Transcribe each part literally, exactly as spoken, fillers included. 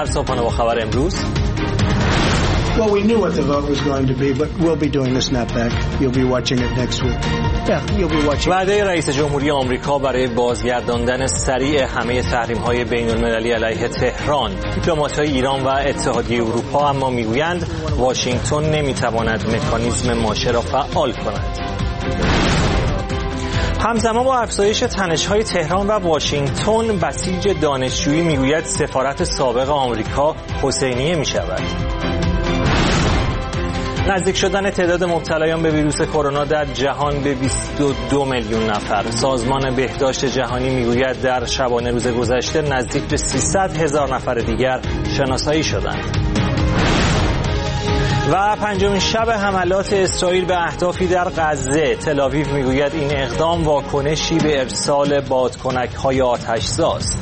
صبحانه با خبر امروز. Well, we knew what the vote was going to be, but we'll be doing the snapback. You'll be watching it next week. Yeah, you'll be watching. وعده رئیس جمهوری آمریکا برای بازگرداندن سریع همه تحریم‌های بین‌المللی علیه تهران. دیپلمات‌های ایران و اتحادیه اروپا اما میگویند واشنگتن نمی‌تواند مکانیزم ماشه را فعال کند. همزمان با افزایش تنش‌های تهران و واشنگتن، بسیج دانشجویی میگوید سفارت سابق آمریکا حسینیه می‌شود. نزدیک شدن تعداد مبتلایان به ویروس کرونا در جهان به بیست و دو میلیون نفر. سازمان بهداشت جهانی میگوید در شبانه روز گذشته نزدیک به سیصد هزار نفر دیگر شناسایی شدند. و پنجمین شب حملات اسرائیل به اهدافی در غزه، تل‌آویو میگوید این اقدام واکنشی به ارسال بادکنک‌های آتش‌زاست.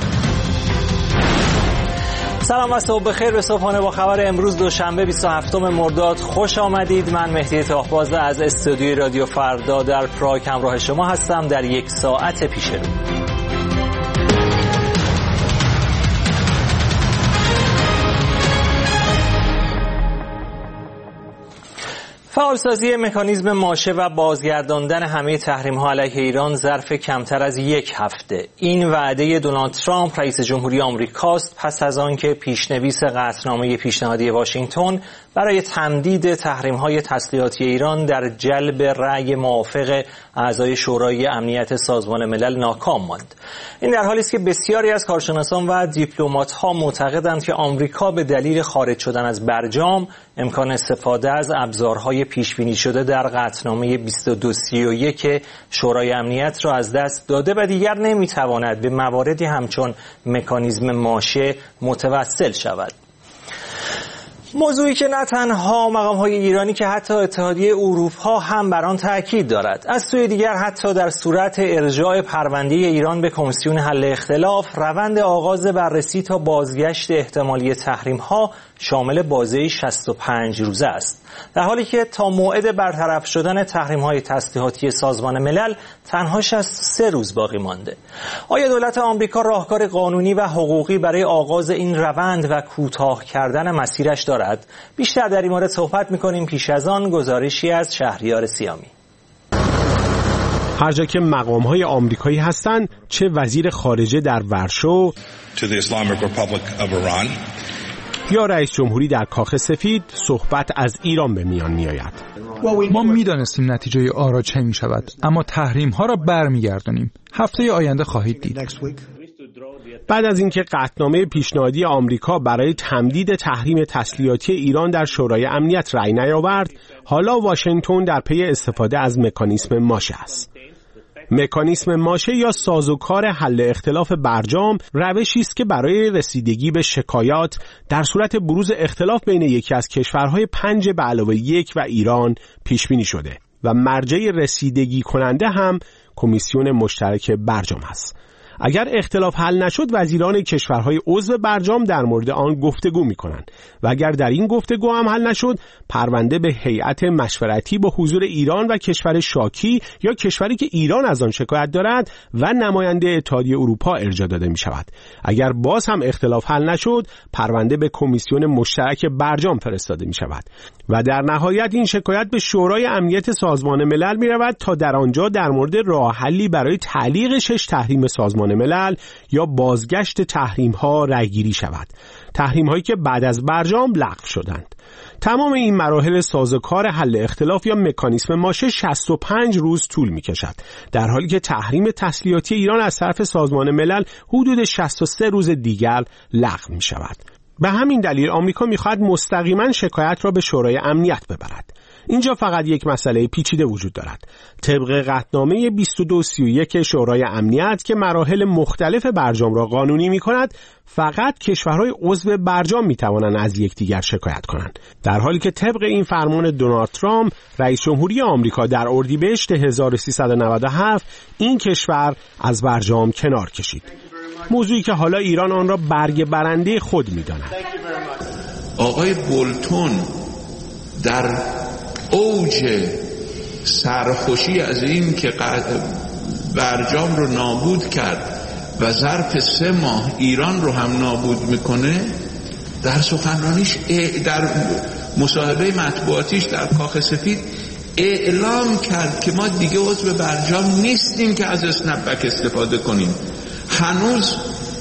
سلام و صبح بخیر به صبحانه با خبر امروز دوشنبه بیست و هفتم مرداد خوش آمدید. من مهدی طاهباز از استودیوی رادیو فردا در پراگ همراه شما هستم در یک ساعت پیش رو. فعالسازی مکانیزم ماشه و بازگرداندن همه تحریم‌ها علیه ایران ظرف کمتر از یک هفته. این وعده دونالد ترامپ رئیس جمهوری آمریکاست پس از آنکه پیشنویس قطعنامه پیشنهادی واشنگتن برای تمدید تحریم‌های تسلیحاتی ایران در جلب رأی موافق اعضای شورای امنیت سازمان ملل ناکام ماند. این در حالی است که بسیاری از کارشناسان و دیپلمات‌ها معتقدند که آمریکا به دلیل خارج شدن از برجام امکان استفاده از ابزارهای پیش‌بینی شده در قطعنامه بیست و دو سی و یک شورای امنیت را از دست داده و دیگر نمی‌تواند به مواردی همچون مکانیزم ماشه متوسل شود. موضوعی که نه تنها مقام‌های ایرانی که حتی اتحادیه اروپا هم بر آن تاکید دارد. از سوی دیگر حتی در صورت ارجاع پرونده ایران به کمیسیون حل اختلاف، روند آغاز بررسی تا بازگشت احتمالی تحریم‌ها شامل بازه شصت و پنج روزه است. در حالی که تا موعد برطرف شدن تحریم‌های تسلیحاتی سازمان ملل تنها شصت و سه روز باقی مانده. آیا دولت آمریکا راهکار قانونی و حقوقی برای آغاز این روند و کوتاه کردن مسیرش دارد؟ بیشتر در این مورد صحبت می‌کنیم. پیش از آن گزارشی از شهریار سیامی. هر جا که مقام‌های آمریکایی هستند، چه وزیر خارجه در ورشو یا رئیس جمهوری در کاخ سفید، صحبت از ایران به میان می آید. ما می دانستیم نتیجه آرا چه می شود، اما تحریم ها را برمیگردانیم. هفته آینده خواهید دید. بعد از اینکه قطعنامه پیشنهادی آمریکا برای تمدید تحریم تسلیحاتی ایران در شورای امنیت رأی نیاورد، حالا واشنگتن در پی استفاده از مکانیزم ماشه است. مکانیزم ماشه یا سازوکار حل اختلاف برجام روشی است که برای رسیدگی به شکایات در صورت بروز اختلاف بین یکی از کشورهای پنج به علاوه یک و ایران پیش بینی شده و مرجع رسیدگی کننده هم کمیسیون مشترک برجام است. اگر اختلاف حل نشد، وزیران کشورهای عضو برجام در مورد آن گفتگو می‌کنند و اگر در این گفتگو هم حل نشد، پرونده به هیئت مشورتی با حضور ایران و کشور شاکی یا کشوری که ایران از آن شکایت دارد و نماینده اتحادیه اروپا ارجاع داده می‌شود. اگر باز هم اختلاف حل نشد، پرونده به کمیسیون مشترک برجام فرستاده می‌شود و در نهایت این شکایت به شورای امنیت سازمان ملل می‌رود تا در آنجا در مورد راه حلی برای تعلیق شش تحریم سازمان ملل یا بازگشت تحریم ها رأیگیری شود. تحریم هایی که بعد از برجام لغو شدند. تمام این مراحل سازوکار حل اختلاف یا مکانیزم ماشه شصت و پنج روز طول می کشد، در حالی که تحریم تسلیحاتی ایران از طرف سازمان ملل حدود شصت و سه روز دیگر لغو می شود. به همین دلیل آمریکا می خواهد مستقیما شکایت را به شورای امنیت ببرد. اینجا فقط یک مسئله پیچیده وجود دارد. طبق قطعنامه بیست و دو سی و یک شورای امنیت که مراحل مختلف برجام را قانونی می کند، فقط کشورهای عضو برجام می توانند از یکدیگر شکایت کنند، در حالی که طبق این فرمان دونالد ترامپ رئیس جمهوری آمریکا در اردیبهشت هزار و سیصد و نود و هفت این کشور از برجام کنار کشید، موضوعی که حالا ایران آن را برگ برنده خود می داند. آقای بولتون در اوج سرخوشی از این که برجام رو نابود کرد و ظرف سه ماه ایران رو هم نابود میکنه، در سخنرانیش در مصاحبه مطبوعاتیش در کاخ سفید اعلام کرد که ما دیگه عضو برجام نیستیم که از اسنپ بک استفاده کنیم. هنوز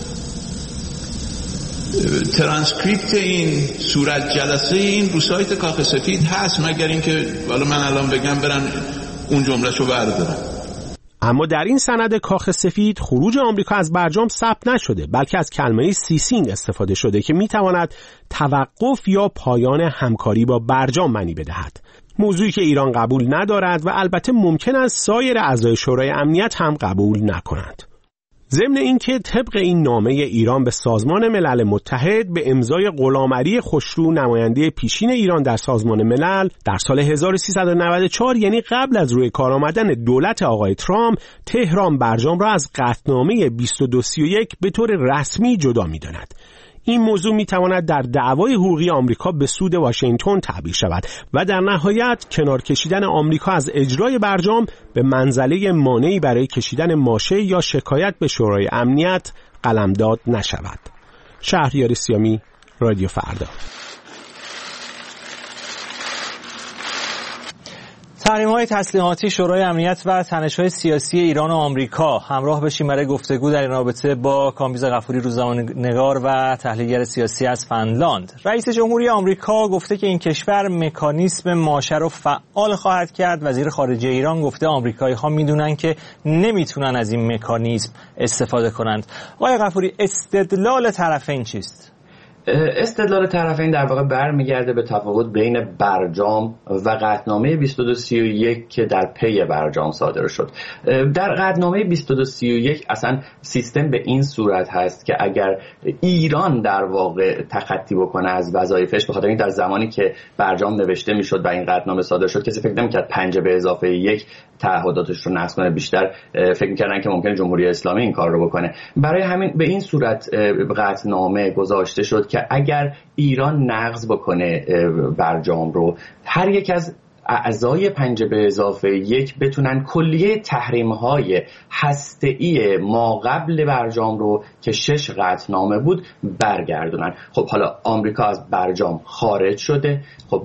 ترانسکریپت این صورت جلسه این رو سایت کاخ سفید هست، مگر اینکه والا من الان بگم برن اون جمله‌شو بردارن. اما در این سند کاخ سفید خروج آمریکا از برجام ثبت نشده، بلکه از کلمه سیسینگ استفاده شده که میتواند توقف یا پایان همکاری با برجام معنی بدهد. موضوعی که ایران قبول ندارد و البته ممکن است سایر اعضای شورای امنیت هم قبول نکنند. ضمن اینکه طبق این نامه ایران به سازمان ملل متحد به امضای غلامعلی خوشرو نماینده پیشین ایران در سازمان ملل در سال هزار و سیصد و نود و چهار، یعنی قبل از روی کار آمدن دولت آقای ترامپ، تهران برجام را از قطعنامه بیست و دو سی و یک به طور رسمی جدا می‌داند. این موضوع میتواند در دعوای حقوقی آمریکا به سود واشنگتن تعبیر شود و در نهایت کنار کشیدن آمریکا از اجرای برجام به منزله مانعی برای کشیدن ماشه یا شکایت به شورای امنیت قلمداد نشود. شهریار سیامی، رادیو فردا. تحریم‌های تسلیحاتی شورای امنیت و تنش‌های سیاسی ایران و آمریکا. همراه بشیم برای گفتگو در این رابطه با کامبیز غفوری، روزنامه‌نگار و تحلیلگر سیاسی از فنلاند. رئیس جمهوری آمریکا گفته که این کشور مکانیسم ماشه رو فعال خواهد کرد. وزیر خارجه ایران گفته آمریکایی‌ها میدونن که نمیتونن از این مکانیسم استفاده کنند. آقای غفوری، استدلال طرفین چیست؟ استدلال طرفین در واقع برمیگرده به تفاوت بین برجام و قطعنامه بیست و دو سی و یک که در پی برجام صادر شد. در قطعنامه بیست و دو سی و یک اصلا سیستم به این صورت هست که اگر ایران در واقع تخطی بکنه از وظایفش، به خاطر این در زمانی که برجام نوشته میشد و این قطعنامه صادر شد کسی فکر نمی‌کرد پنج به اضافه یک تعهداتش رو نقض کنه، بیشتر فکر می‌کردن که ممکنه جمهوری اسلامی این کار رو بکنه. برای همین به این صورت قطعنامه گذاشته شد که اگر ایران نقض بکنه برجام رو، هر یک از اعضای پنج به اضافه یک بتونن کلیه تحریم‌های هسته‌ای ما قبل برجام رو که شش قطعنامه بود برگردونن. خب حالا آمریکا از برجام خارج شده. خب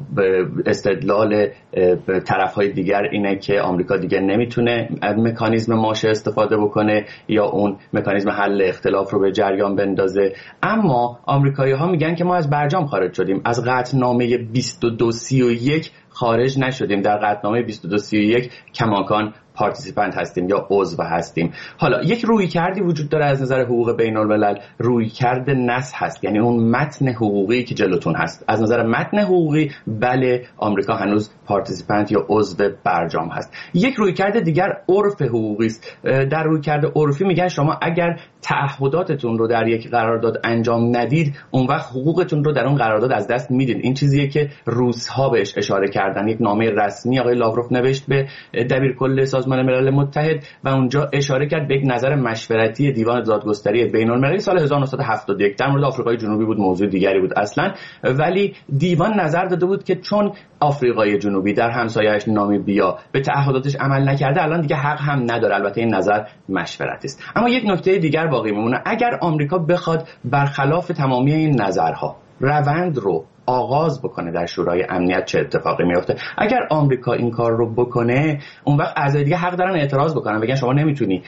استدلال طرف‌های دیگر اینه که آمریکا دیگه نمیتونه از مکانیزم ماشه استفاده بکنه یا اون مکانیزم حل اختلاف رو به جریان بندازه. اما آمریکایی‌ها میگن که ما از برجام خارج شدیم، از قطعنامه بیست و دو سی و یک خارج نشدیم. در قطعنامه بیست و دو سی و یک کماکان پارتیسیپنت هستیم یا عضو هستیم. حالا یک رویکردی وجود داره از نظر حقوق بین الملل، رویکرد نص هست، یعنی اون متن حقوقی که جلوتون هست. از نظر متن حقوقی بله آمریکا هنوز پارتیسیپنت یا عضو برجام هست. یک رویکرد دیگر عرف حقوقی است. در رویکرد عرفی میگن شما اگر تعهداتتون رو در یک قرارداد انجام ندید، اون وقت حقوقتون رو در اون قرارداد از دست میدید. این چیزیه که روس‌ها بهش اشاره کردن. یک نامه رسمی آقای لاوروف نوشت به دبیرکل سازمان ملل متحد و اونجا اشاره کرد به یک نظر مشورتی دیوان دادگستری بین‌المللی سال هزار و نهصد و هفتاد و یک. در مورد آفریقای جنوبی بود، موضوع دیگری بود اصلا، ولی دیوان نظر داده بود که چون آفریقای جنوبی در همسایه‌اش نامیبیا به تعهداتش عمل نکرده، الان دیگه حق هم نداره. البته این نظر مشورتی است. اما یک نکته دیگر باقی میمونه. اگر آمریکا بخواد برخلاف تمامی این نظرها روند رو آغاز بکنه در شورای امنیت، چه اتفاقی میفته؟ اگر آمریکا این کار رو بکنه، اون وقت اعضای دیگه حق دارن اعتراض بکنن، بگن شما نمیتونی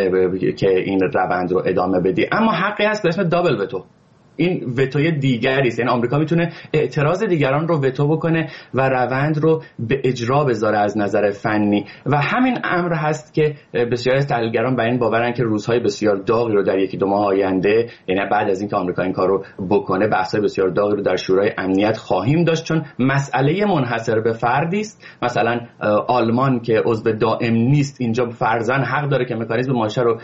که این روند رو ادامه بدی. اما حقی هست به اسم دابل وتو. این وتوی دیگری است، یعنی آمریکا میتونه اعتراض دیگران رو وتو بکنه و روند رو به اجرا بذاره از نظر فنی. و همین امر هست که بسیاری از تحلیلگران بر این باورن که روزهای بسیار داغی رو در یکی دو ماه آینده، یعنی بعد از اینکه آمریکا این کار رو بکنه، بحث‌های بسیار داغی رو در شورای امنیت خواهیم داشت، چون مسئله منحصر به فردی است. مثلا آلمان که عضو دائم نیست اینجا فرضاً حق داره که مکانیزم ماشه رو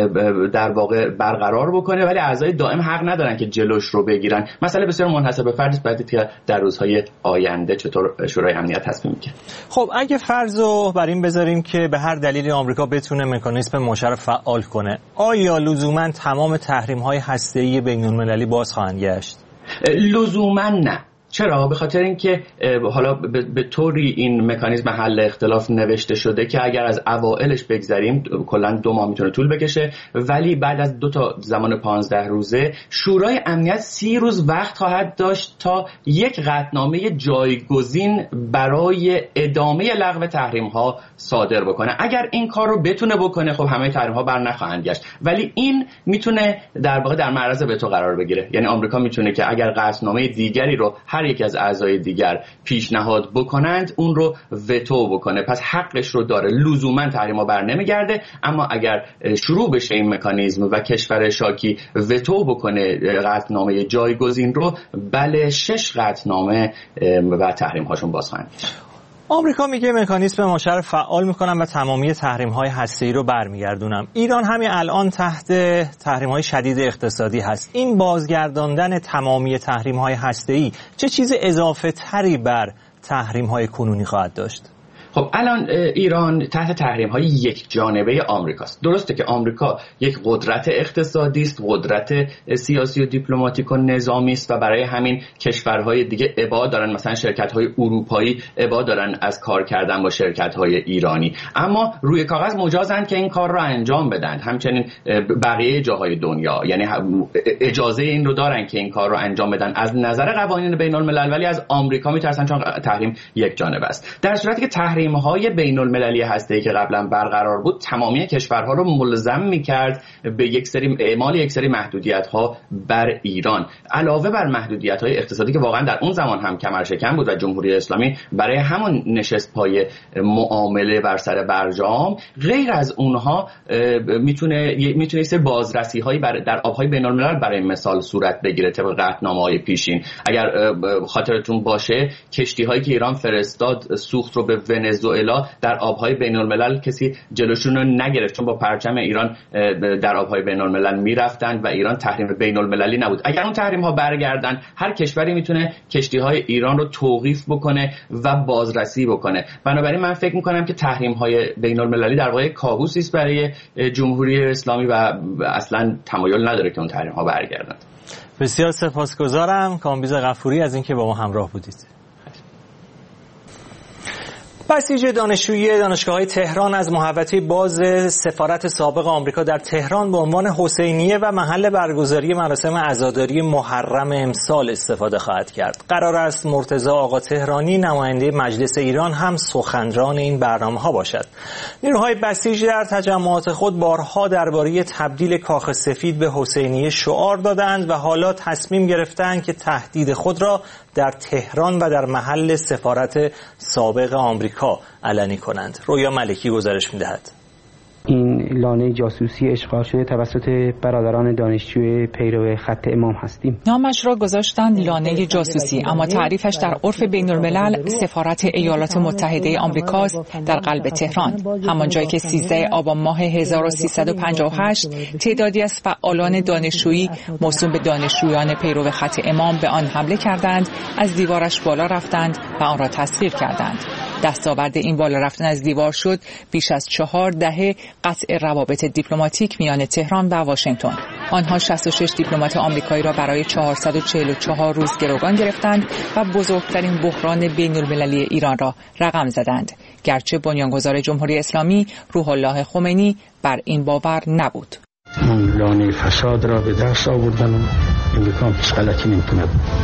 در واقع برقرار بکنه، ولی اعضای دائم حق ندارن که جلوش رو بگیرن. مسئله بسیار منحصر به فرد است. بعد که در روزهای آینده چطور شورای امنیت تصمیم میگیره. خب اگه فرضو بر این بذاریم که به هر دلیلی آمریکا بتونه مکانیزم ماشه رو فعال کنه، آیا لزوما تمام تحریم‌های هسته‌ای بین‌المللی باز خواهند گشت؟ لزوما نه. چرا؟ به خاطر اینکه حالا به طوری این مکانیزم حل اختلاف نوشته شده که اگر از اوائلش بگذریم کلا دو ماه میتونه طول بکشه، ولی بعد از دو تا زمان پانزده روزه شورای امنیت سی روز وقت خواهد داشت تا یک قطعنامه جایگزین برای ادامه لغو تحریم ها صادر بکنه. اگر این کار رو بتونه بکنه خب همه تحریم ها بر نخواهند گشت، ولی این میتونه در واقع در معرض وتو قرار بگیره. یعنی آمریکا میتونه که اگر قطعنامه دیگری رو هر یک از اعضای دیگر پیشنهاد بکنند اون رو وتو بکنه، پس حقش رو داره. لزوما تحریما بر نمیگرده، اما اگر شروع بشه این مکانیزم و کشور شاکی وتو بکنه قطعنامه جایگزین رو، بله شش قطعنامه و تحریم هاشون باز خواهند گشت. آمریکا میگه مکانیزم مشارکت فعال میکنم و تمامی تحریم‌های هسته‌ای رو برمیگردونم. ایران همین الان تحت تحریم‌های شدید اقتصادی هست. این بازگرداندن تمامی تحریم‌های هسته‌ای چه چیز اضافه تری بر تحریم‌های کنونی خواهد داشت؟ خب الان ایران تحت تحریم‌های یک جانبه آمریکاست. درسته که آمریکا یک قدرت اقتصادی است، قدرت سیاسی و دیپلماتیک و نظامی است و برای همین کشورهای دیگه ابا دارن، مثلا شرکت‌های اروپایی ابا دارن از کار کردن با شرکت‌های ایرانی، اما روی کاغذ مجازن که این کار رو انجام بدن. همچنین بقیه جاهای دنیا یعنی اجازه این رو دارن که این کار رو انجام بدن از نظر قوانین بین‌الملل، ولی از آمریکا میترسن چون تحریم یک جانبه است. در صورتی که تحریم های بین المللی هسته‌ای که قبلا برقرار بود تمامی کشورها رو ملزم می‌کرد به یک سری اعمال یک سری محدودیت‌ها بر ایران، علاوه بر محدودیت‌های اقتصادی که واقعا در اون زمان هم کمرشکن بود و جمهوری اسلامی برای همون نشست پای معامله بر سر برجام. غیر از اونها میتونه میتونه سری بازرسی‌هایی در آب‌های بین الملل برای مثال صورت بگیره طبق قطعنامه‌های پیشین. اگر خاطرتون باشه کشتی‌هایی که ایران فرستاد سوخت رو به ونزوئلا در آبهای بین الملل کسی جلوشون رو نگرفت، چون با پرچم ایران در آبهای بین الملل میرفتن و ایران تحریم بین المللی نبود. اگر اون تحریم ها برگردن هر کشوری میتونه کشتی های ایران رو توقیف بکنه و بازرسی بکنه. بنابراین من فکر میکنم که تحریم های بین المللی در واقع کابوسی است برای جمهوری اسلامی و اصلا تمایل نداره که اون تحریم ها برگردن. بسیار سپاسگزارم کامبیز غفوری از اینکه با ما همراه بودید. بسیج دانشجویی دانشگاه‌های تهران از محوطه باز سفارت سابق آمریکا در تهران به عنوان حسینیه و محل برگزاری مراسم عزاداری محرم امسال استفاده خواهد کرد. قرار است مرتضی آقا تهرانی نماینده مجلس ایران هم سخنران این برنامه‌ها باشد. نیروهای بسیج در تجمعات خود بارها درباره تبدیل کاخ سفید به حسینیه شعار دادند و حالا تصمیم گرفتند که تهدید خود را در تهران و در محل سفارت سابق آمریکا علنی کنند. رویا ملکی گزارش می‌دهد. این لانه جاسوسی اشغال شده توسط برادران دانشجوی پیرو خط امام هستیم. نامش را گذاشتند لانه جاسوسی، اما تعریفش در عرف بین الملل سفارت ایالات متحده آمریکاست در قلب تهران، همان جایی که سیزده آبان ماه هزار و سیصد و پنجاه و هشت تعدادی از فعالان دانشجویی موسوم به دانشجویان پیرو خط امام به آن حمله کردند، از دیوارش بالا رفتند و آن را تسخیر کردند. دستاورد این بالا رفتن از دیوار شد بیش از چهار دهه قطع روابط دیپلماتیک میان تهران و واشنگتن. آنها شصت و شش دیپلمات آمریکایی را برای چهارصد و چهل و چهار روز گروگان گرفتند و بزرگترین بحران بین المللی ایران را رقم زدند، گرچه بنیانگذار جمهوری اسلامی روح الله خمینی بر این باور نبود. اون لانه فساد را به دست آوردن و امریکا هیچ غلطی نمی‌کنه.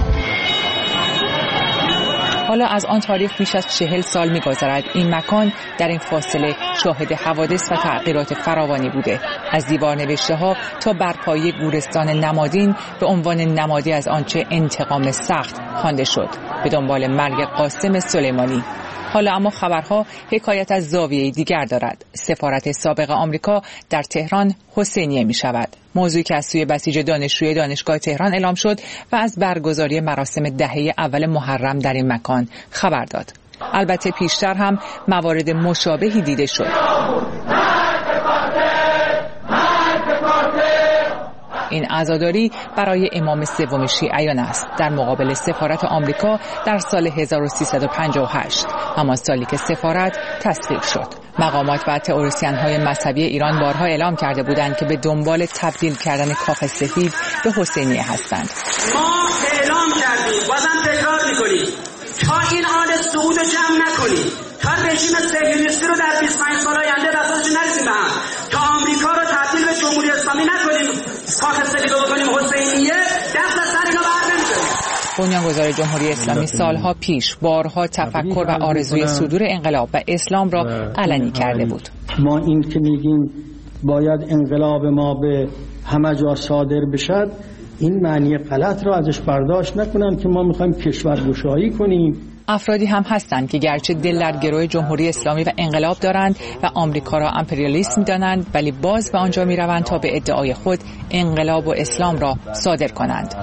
حالا از آن تاریخ بیش از چهل سال می‌گذرد. این مکان در این فاصله شاهد حوادث و تغییرات فراوانی بوده، از دیوار نوشته‌ها تا برپایی گورستان نمادین به عنوان نمادی از آنچه انتقام سخت خوانده شد به دنبال مرگ قاسم سلیمانی. حالا اما خبرها حکایت از زاویه دیگر دارد. سفارت سابق آمریکا در تهران حسینیه می شود، موضوعی که از سوی بسیج دانشجوی دانشگاه تهران اعلام شد و از برگزاری مراسم دهه اول محرم در این مکان خبر داد. البته پیشتر هم موارد مشابهی دیده شد. این عزاداری برای امام سوم شیعیان است در مقابل سفارت آمریکا در سال هزار و سیصد و پنجاه و هشت، همان سالی که سفارت تسخیر شد. مقامات و تئوریسین‌های مذهبی ایران بارها اعلام کرده بودند که به دنبال تبدیل کردن کاخ سفید به حسینیه هستند. ما اعلام کردیم، بازم تکرار می‌کنیم، تا این آل سعود رو جمع نکنیم، تا رژیم صهیونیستی رو در بیست و پنج سال آینده بسازش نرسیم به هم، تا آمریکا رو تبدیل به جمهوری اسلامی نکنیم، کاخ سفید رو بکنیم حسینیه، دست از سر اینا بر نمی‌داریم. بنیانگذار جمهوری اسلامی سالها پیش بارها تفکر و آرزوی صدور انقلاب و اسلام را علنی کرده بود. ما این که میگیم باید انقلاب ما به همه جا صادر بشد، این معنی غلط را ازش برداشت نکنن که ما میخوایم کشورگشایی کنیم. افرادی هم هستند که گرچه دل در گروه جمهوری اسلامی و انقلاب دارند و آمریکا را امپریالیسم دانند، ولی باز به آنجا می روند تا به ادعای خود انقلاب و اسلام را صادر کنند.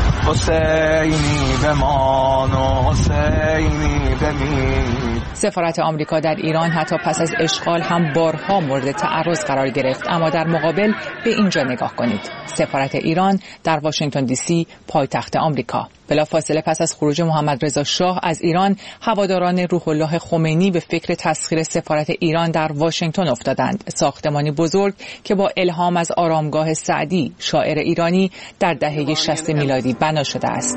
حسینی بمان و حسینی بمیر. سفارت آمریکا در ایران حتی پس از اشغال هم بارها مورد تعرض قرار گرفت، اما در مقابل به اینجا نگاه کنید. سفارت ایران در واشنگتن دی سی، پایتخت آمریکا. بلافاصله پس از خروج محمد رضا شاه از ایران، هواداران روح الله خمینی به فکر تسخیر سفارت ایران در واشنگتن افتادند، ساختمانی بزرگ که با الهام از آرامگاه سعدی، شاعر ایرانی، در دهه شصت میلادی بنا شده است.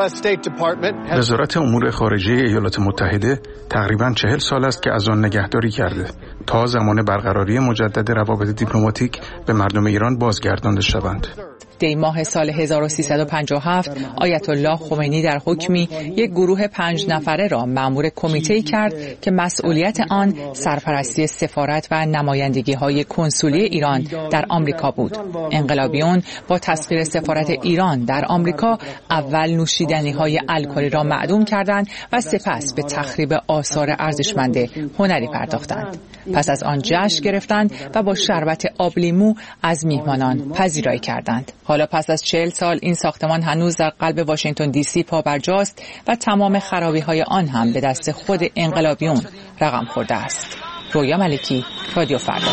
وزارت امور خارجه ایالات متحده تقریباً چهل سال است که از آن نگهداری کرده تا زمان برقراری مجدد روابط دیپلماتیک به مردم ایران بازگردانده شوند. دی ماه سال هزار و سیصد و پنجاه و هفت آیت الله خمینی در حکمی یک گروه پنج نفره را مأمور کمیته‌ای کرد که مسئولیت آن سرپرستی سفارت و نمایندگی‌های کنسولی ایران در آمریکا بود. انقلابیون با تسخیر سفارت ایران در آمریکا اول نوشیدنی‌های الکلی را معدوم کردند و سپس به تخریب آثار ارزشمند هنری پرداختند. پس از آن جشن گرفتند و با شربت آب لیمو از میهمانان پذیرایی کردند. حالا پس از چهل سال این ساختمان هنوز در قلب واشنگتن دی سی پابرجاست و تمام خرابی‌های آن هم به دست خود انقلابیون رقم خورده است. رویا ملکی، رادیو فردا.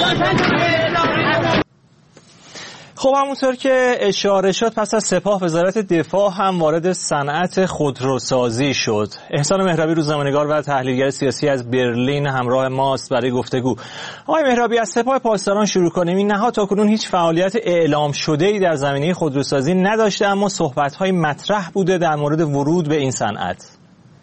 خب همونطور که اشاره شد، پس از سپاه وزارت دفاع هم وارد صنعت خودروسازی شد. احسان مهرابی، روزنامه‌نگار و تحلیلگر سیاسی از برلین همراه ماست برای گفتگو. آقای مهرابی، از سپاه پاسداران شروع کنیم. این نهاد تاکنون هیچ فعالیت اعلام شده‌ای در زمینه خودروسازی نداشته، اما صحبت‌های مطرح بوده در مورد ورود به این صنعت.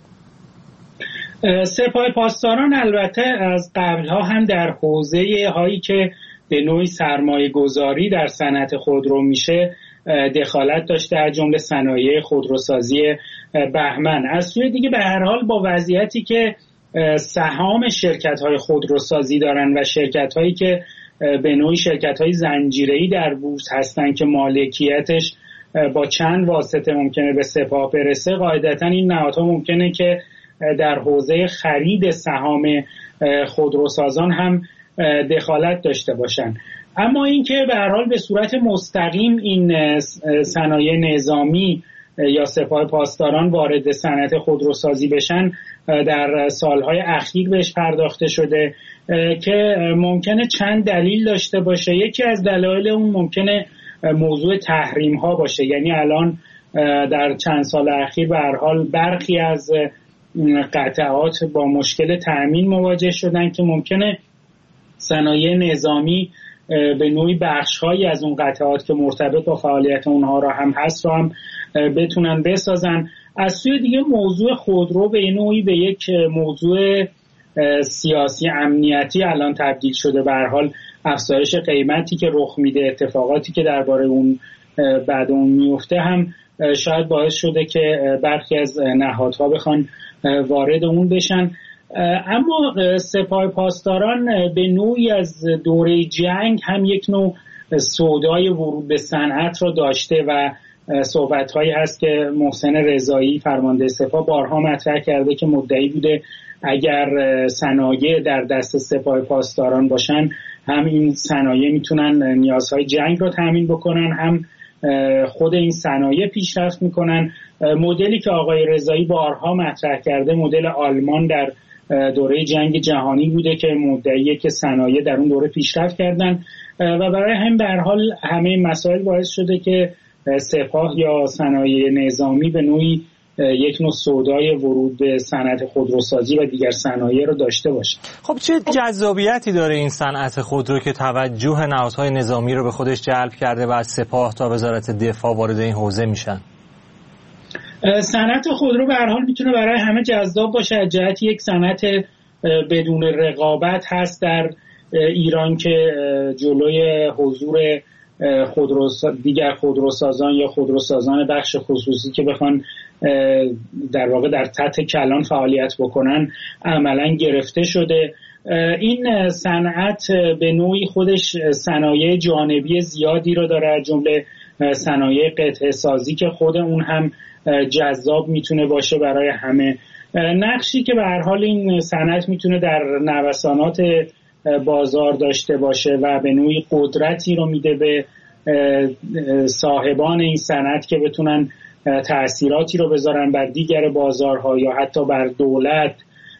سپاه پاسداران البته از قبل‌ها هم در حوزه هایی که به نوعی سرمایه گذاری در صنعت خودرو میشه دخالت داشته، از جمله صنایع خودروسازی بهمن. از سوی دیگه به هر حال با وضعیتی که سهام شرکت‌های خودروسازی دارن و شرکت‌هایی که به نوعی شرکت‌های زنجیره‌ای در بورس هستن که مالکیتش با چند واسطه ممکنه به سپاه برسه، قاعدتاً این نهادها ممکنه که در حوزه خرید سهام خودروسازان هم دخالت داشته باشن. اما اینکه به هر حال به صورت مستقیم این صنایع نظامی یا سپاه پاسداران وارد صنعت خودروسازی بشن در سالهای اخیر بهش پرداخته شده که ممکنه چند دلیل داشته باشه. یکی از دلایل اون ممکنه موضوع تحریم ها باشه، یعنی الان در چند سال اخیر به هر حال برخی از قطعات با مشکل تأمین مواجه شدن که ممکنه صنایع نظامی به نوعی بخش‌هایی از اون قطعات که مرتبط با فعالیت اونها را هم هست را هم بتونن بسازن. از سوی دیگه موضوع خودرو به نوعی به یک موضوع سیاسی امنیتی الان تبدیل شده. به هر حال افزایش قیمتی که رخ میده، اتفاقاتی که درباره اون بعد اون میفته هم شاید باعث شده که برخی از نهادها بخوان وارد اون بشن. اما سپاه پاسداران به نوعی از دوره جنگ هم یک نوع سودای ورود به صنعت را داشته و صحبت‌هایی هست که محسن رضایی فرمانده سپاه بارها مطرح کرده که مدعی بوده اگر صنایع در دست سپاه پاسداران باشن، هم این صنایع میتونن نیازهای جنگ را تامین بکنن، هم خود این صنایع پیشرفت میکنن. مدلی که آقای رضایی بارها مطرح کرده، مدل آلمان در دوره جنگ جهانی بوده که مدعیه که صنایع در اون دوره پیشرفت کردن و برای همین به هر حال همه مسائل باعث شده که سپاه یا صنایع نظامی به نوعی یک نوع سودای ورود به صنعت خودروسازی و دیگر صنایع رو داشته باشه. خب چه جذابیتی داره این صنعت خودرو که توجه نهادهای نظامی رو به خودش جلب کرده و از سپاه تا وزارت دفاع وارد این حوزه میشن؟ صنعت خودرو به هر حال میتونه برای همه جذاب باشه از جهت یک صنعت بدون رقابت هست در ایران که جلوی حضور خودرو دیگر خودروسازان یا خودروسازان بخش خصوصی که بخوان در واقع در سطح کلان فعالیت بکنن عملا گرفته شده. این صنعت به نوعی خودش صنایع جانبی زیادی رو داره، از جمله صنایع قطعه سازی که خود اون هم جذاب میتونه باشه برای همه. نقشی که به هر حال این صنعت میتونه در نوسانات بازار داشته باشه و به نوعی قدرتی رو میده به صاحبان این صنعت که بتونن تأثیراتی رو بذارن بر دیگر بازارها یا حتی بر دولت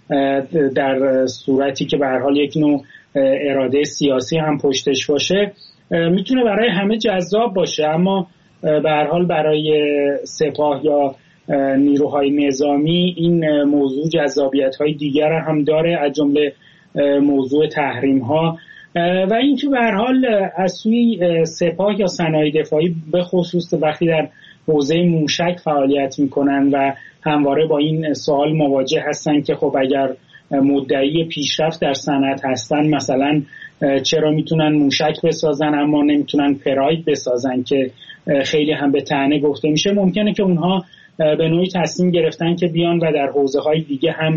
در صورتی که به هر حال یک نوع اراده سیاسی هم پشتش باشه، میتونه برای همه جذاب باشه. اما به هر حال برای سپاه یا نیروهای نظامی این موضوع جذابیت‌های دیگر هم داره، از جمله موضوع تحریم ها و این که به هر حال از سوی سپاه یا صنایع دفاعی به خصوص وقتی در حوزه موشک فعالیت میکنن و همواره با این سوال مواجه هستن که خب اگر مدعی پیشرفت در صنعت هستن مثلا چرا میتونن موشک بسازن اما نمیتونن پراید بسازن که خیلی هم به طعنه گفته میشه. ممکنه که اونها به نوعی تصمیم گرفتن که بیان و در حوزه های دیگه هم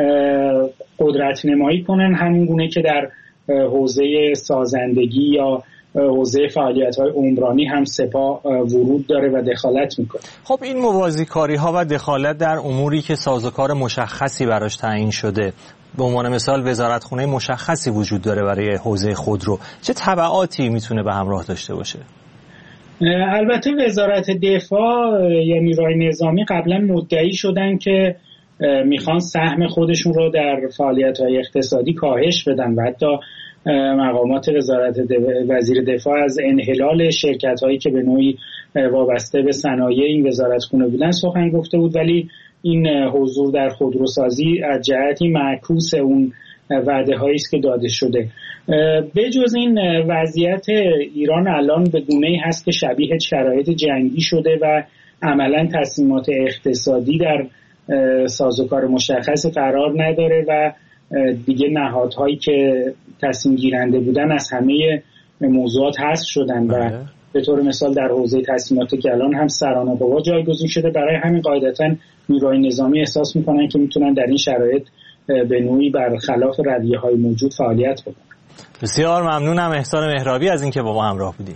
قدرت نمایی کنن، همین گونه که در حوزه سازندگی یا حوزه فعالیت‌های عمرانی هم سپاه ورود داره و دخالت میکنه. خب این موازی‌کاری‌ها و دخالت در اموری که سازوکار مشخصی براش تعیین شده، به عنوان مثال وزارتخونه مشخصی وجود داره برای حوزه خودرو، چه تبعاتی میتونه به همراه داشته باشه؟ البته وزارت دفاع یا نیروهای نظامی قبلا مدعی شدن که میخوان سهم خودشون رو در فعالیت‌های اقتصادی کاهش بدن و حتی مقامات وزارت وزیر دفاع از انحلال شرکت‌هایی که به نوعی وابسته به صنایع این وزارتخونه بودن سخن گفته بود، ولی این حضور در خودروسازی از جهتی معکوس اون وعده‌هایی است که داده شده. به جز این وضعیت ایران الان به گونه‌ای هست که شبیه شرایط جنگی شده و عملاً تصمیمات اقتصادی در سازوکار مشخص قرار نداره و دیگه نهادهایی که تصمیم گیرنده بودن از همه موضوعات حذف شدن و به طور مثال در حوزه تصمیمات کلان هم سرانه قوا جایگزین شده. برای همین قاعدتاً نیروهای نظامی احساس میکنن که میتونن در این شرایط به نوعی برخلاف رویه‌های موجود فعالیت بکنن. بسیار ممنونم احسان مهرابی از اینکه با ما همراه بودی.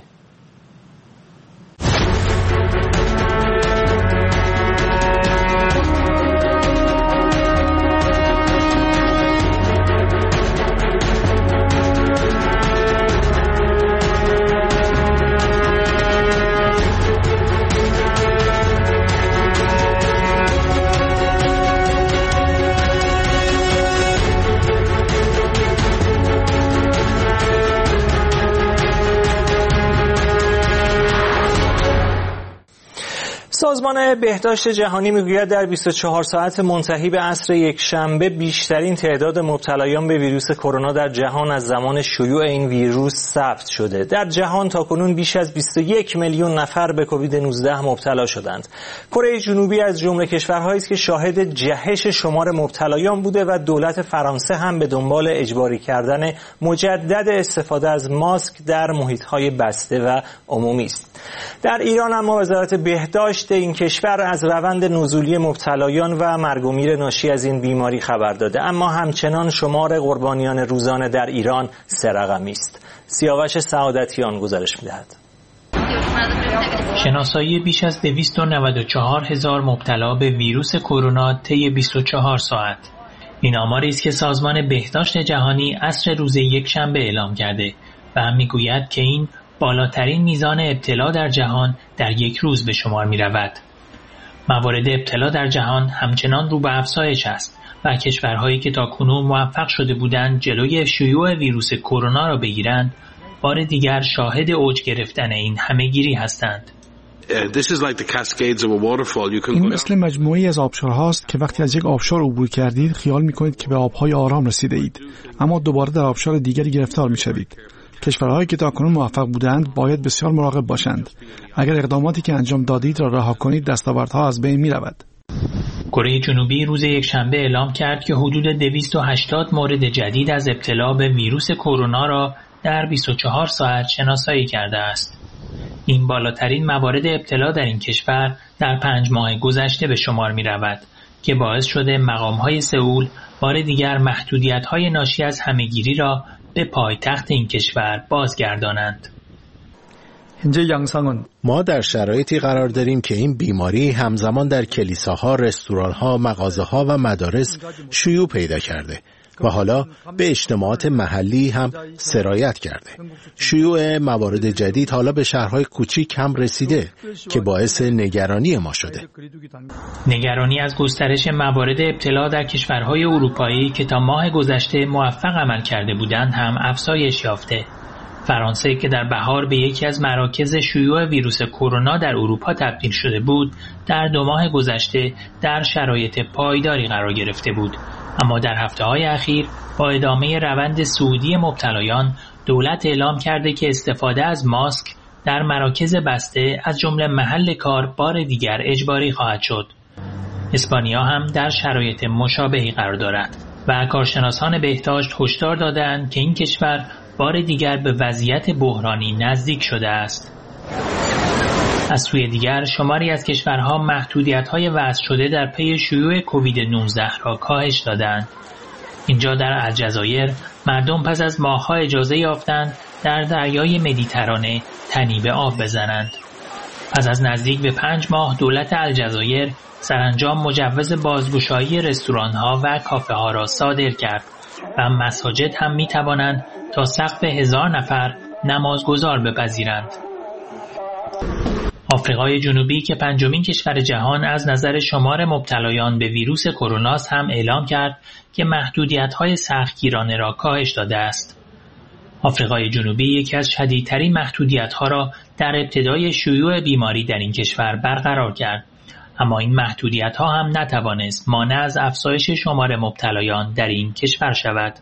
سازمان بهداشت جهانی میگوید در بیست و چهار ساعت منتهی به عصر یکشنبه بیشترین تعداد مبتلایان به ویروس کرونا در جهان از زمان شیوع این ویروس ثبت شده. در جهان تاکنون بیش از بیست و یک میلیون نفر به کووید نوزده مبتلا شدند. کره جنوبی از جمله کشورهایی است که شاهد جهش شمار مبتلایان بوده و دولت فرانسه هم به دنبال اجباری کردن مجدد استفاده از ماسک در محیط‌های بسته و عمومی است. در ایران اما وزارت بهداشت این کشور از روند نزولی مبتلایان و مرگ و میر ناشی از این بیماری خبر داده، اما همچنان شمار قربانیان روزانه در ایران سه رقمی است. سیاوش سعادتیان گزارش می‌دهد. شناسایی بیش از دویست و نود و چهار هزار مبتلا به ویروس کرونا طی بیست و چهار ساعت. این آماری است که سازمان بهداشت جهانی عصر روز یکشنبه اعلام کرده و هم میگوید که این بالاترین میزان ابتلا در جهان در یک روز به شمار می رود. موارد ابتلا در جهان همچنان رو به افزایش است و کشورهایی که تاکنون موفق شده بودند جلوی شیوع ویروس کرونا را بگیرند، بار دیگر شاهد اوج گرفتن این همه‌گیری هستند. این مثل مجموعه‌ای از آبشارهاست که وقتی از یک آبشار عبور کردید خیال می‌کنید که به آب‌های آرام رسیده اید، اما دوباره در آبشار دیگری گرفتار می‌شوید. کشورهایی که تاکنون موفق بودند باید بسیار مراقب باشند. اگر اقداماتی که انجام دادید را رها کنید، دستاوردها از بین می‌رود. کره جنوبی روز یکشنبه اعلام کرد که حدود دویست و هشتاد مورد جدید از ابتلا به ویروس کرونا را در بیست و چهار ساعت شناسایی کرده است. این بالاترین موارد ابتلا در این کشور در پنج ماه گذشته به شمار می رود که باعث شده مقام‌های سئول بار دیگر محدودیت‌های ناشی از همه‌گیری را به پایتخت این کشور بازگردانند. ما در شرایطی قرار داریم که این بیماری همزمان در کلیساها، رستوران‌ها، مغازه‌ها و مدارس شیوع پیدا کرده و حالا به اجتماعات محلی هم سرایت کرده. شیوع موارد جدید حالا به شهرهای کوچیک هم رسیده که باعث نگرانی ما شده. نگرانی از گسترش موارد ابتلا در کشورهای اروپایی که تا ماه گذشته موفق عمل کرده بودند هم افزایش یافته. فرانسه که در بهار به یکی از مراکز شیوع ویروس کرونا در اروپا تبدیل شده بود، در دو ماه گذشته در شرایط پایداری قرار گرفته بود. اما در هفته‌های اخیر با ادامه روند صعودی مبتلایان، دولت اعلام کرده که استفاده از ماسک در مراکز بسته از جمله محل کار بار دیگر اجباری خواهد شد. اسپانیا هم در شرایط مشابهی قرار دارد و کارشناسان بهداشت هشدار دادند که این کشور بار دیگر به وضعیت بحرانی نزدیک شده است. از سوی دیگر شماری از کشورها محدودیت‌های وضع شده در پی شیوع کووید نوزده را کاهش دادند. اینجا در الجزایر مردم پس از ماه‌ها اجازه یافتند در دریای مدیترانه تنی به آب بزنند. پس از نزدیک به پنج ماه دولت الجزایر سرانجام مجوز بازگشایی رستوران‌ها و کافه‌ها را صادر کرد و مساجد هم می‌توانند تا سقف هزار نفر نمازگزار بپذیرند. آفریقای جنوبی که پنجمین کشور جهان از نظر شمار مبتلایان به ویروس کرونا هم اعلام کرد که محدودیت‌های سختگیرانه را کاهش داده است. آفریقای جنوبی یکی از شدیدترین محدودیت‌ها را در ابتدای شیوع بیماری در این کشور برقرار کرد، اما این محدودیت‌ها هم نتوانست مانع از افزایش شمار مبتلایان در این کشور شود.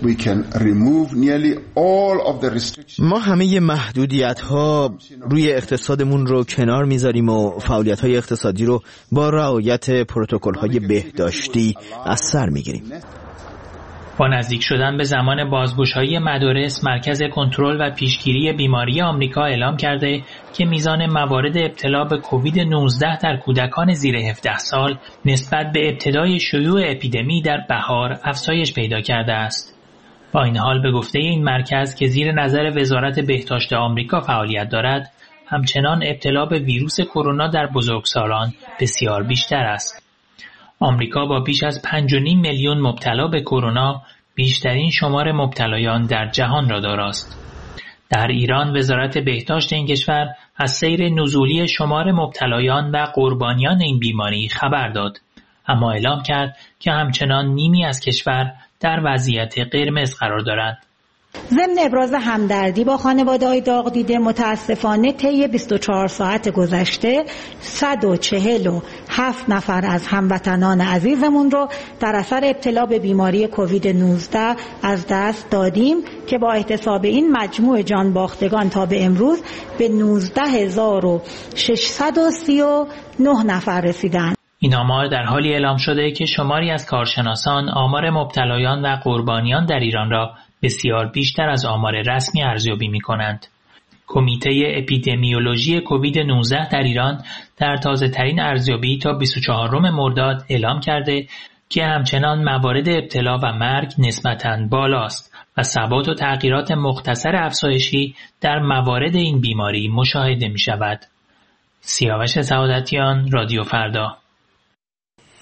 ما همه محدودیت‌ها روی اقتصادمون رو کنار میذاریم و فعالیت‌های اقتصادی رو با رعایت پروتکل‌های بهداشتی از سر میگیریم. با نزدیک شدن به زمان بازگشایی مدارس، مرکز کنترل و پیشگیری بیماری آمریکا اعلام کرده که میزان موارد ابتلا به کووید نوزده در کودکان زیر هفده سال نسبت به ابتدای شیوع اپیدمی در بهار افزایش پیدا کرده است. با این حال به گفته این مرکز که زیر نظر وزارت بهداشت آمریکا فعالیت دارد، همچنان ابتلا به ویروس کرونا در بزرگسالان بسیار بیشتر است. آمریکا با بیش از پنج و نیم میلیون مبتلا به کرونا بیشترین شمار مبتلایان در جهان را داراست. در ایران وزارت بهداشت این کشور از سیر نزولی شمار مبتلایان و قربانیان این بیماری خبر داد، اما اعلام کرد که همچنان نیمی از کشور در وضعیت قرمز قرار دارند. ضمن ابراز همدردی با خانواده‌های داغ دیده، متاسفانه طی بیست و چهار ساعت گذشته صد و چهل و هفت نفر از هموطنان عزیزمون رو در اثر ابتلا به بیماری کووید نوزده از دست دادیم که با احتساب این مجموع جان باختگان تا به امروز به نوزده هزار و ششصد و سی و نه نفر رسیدند. این آمار در حالی اعلام شده که شماری از کارشناسان آمار مبتلایان و قربانیان در ایران را بسیار بیشتر از آمار رسمی ارزیابی می کنند. کمیته اپیدمیولوژی کووید نوزده در ایران در تازه ترین ارزیابی تا بیست و چهارم مرداد اعلام کرده که همچنان موارد ابتلا و مرگ نسبتاً بالاست و ثبات و تغییرات مختصر افزایشی در موارد این بیماری مشاهده می شود. سیاوش سعادتیان، رادیو فردا.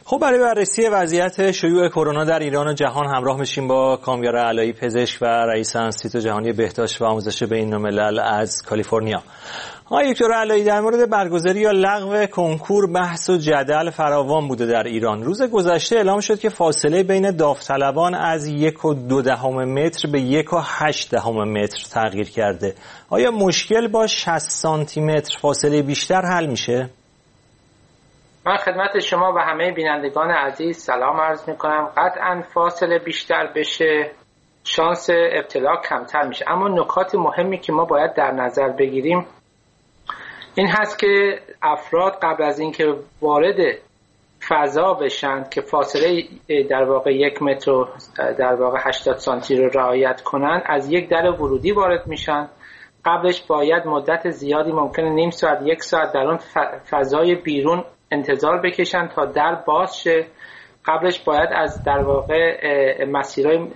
خب برای بررسی وضعیت شیوع کرونا در ایران و جهان همراه میشیم با کامیار علایی، پزشک و رئیس انستیتوت جهانی بهداشت و آموزش بین‌الملل از کالیفرنیا. آقای دکتر علایی، در مورد برگزاری یا لغو کنکور بحث و جدل فراوان بوده در ایران. روز گذشته اعلام شد که فاصله بین داوطلبان از یک و دو دهم متر به یک و هشت دهم متر تغییر کرده. آیا مشکل با شصت سانتی متر فاصله بیشتر حل میشه؟ من خدمت شما و همه بینندگان عزیز سلام عرض میکنم. قطعاً فاصله بیشتر بشه شانس ابتلا کمتر میشه، اما نکات مهمی که ما باید در نظر بگیریم این هست که افراد قبل از اینکه وارد فضا بشن که فاصله در واقع یک متر و در واقع هشتاد سانتی رو رعایت کنن، از یک در ورودی وارد میشن. قبلش باید مدت زیادی، ممکنه نیم ساعت یک ساعت در اون فضای بیرون انتظار بکشن تا در باز شه. قبلش باید از در واقع مسیرهای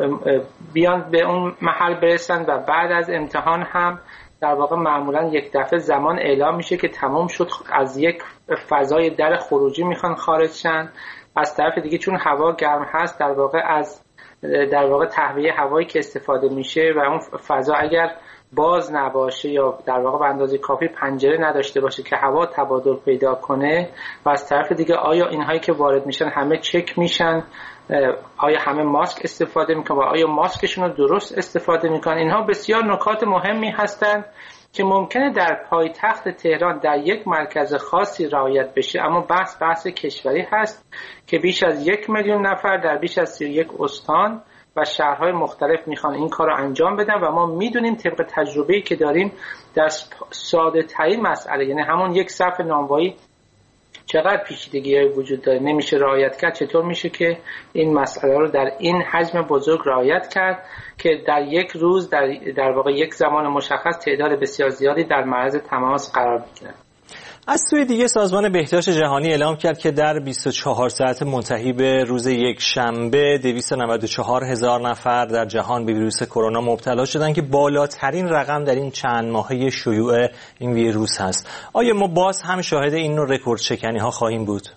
بیان به اون محل برسن و بعد از امتحان هم در واقع معمولا یک دفعه زمان اعلام میشه که تمام شد، از یک فضای در خروجی میخوان خارج شن. از طرف دیگه چون هوا گرم هست در واقع از در واقع تهویه هوایی که استفاده میشه و اون فضا اگر باز نباشه یا در واقع به اندازه کافی پنجره نداشته باشه که هوا تبادل پیدا کنه، و از طرف دیگه آیا اینهایی که وارد میشن همه چک میشن، آیا همه ماسک استفاده میکنن و آیا ماسکشون رو درست استفاده میکنن. اینها بسیار نکات مهمی هستند که ممکنه در پایتخت تهران در یک مرکز خاصی رعایت بشه، اما بحث بحث کشوری هست که بیش از یک میلیون نفر در بیش از سی و یک استان و شهرهای مختلف میخوان این کار رو انجام بدن و ما میدونیم طبق تجربه‌ای که داریم در ساده ترین مسئله، یعنی همون یک صف نانوایی، چقدر پیچیدگی‌های وجود داره، نمیشه رعایت کرد. چطور میشه که این مسئله رو در این حجم بزرگ رعایت کرد که در یک روز در در واقع یک زمان مشخص تعداد بسیار زیادی در معرض تماس قرار بگیرن. از سوی دیگه سازمان بهداشت جهانی اعلام کرد که در بیست و چهار ساعت منتهی به روز یک شنبه دویست و نود و چهار هزار نفر در جهان به ویروس کرونا مبتلا شدن که بالاترین رقم در این چند ماهه شیوع این ویروس هست. آیا ما باز هم شاهد این نوع رکورد شکنی ها خواهیم بود؟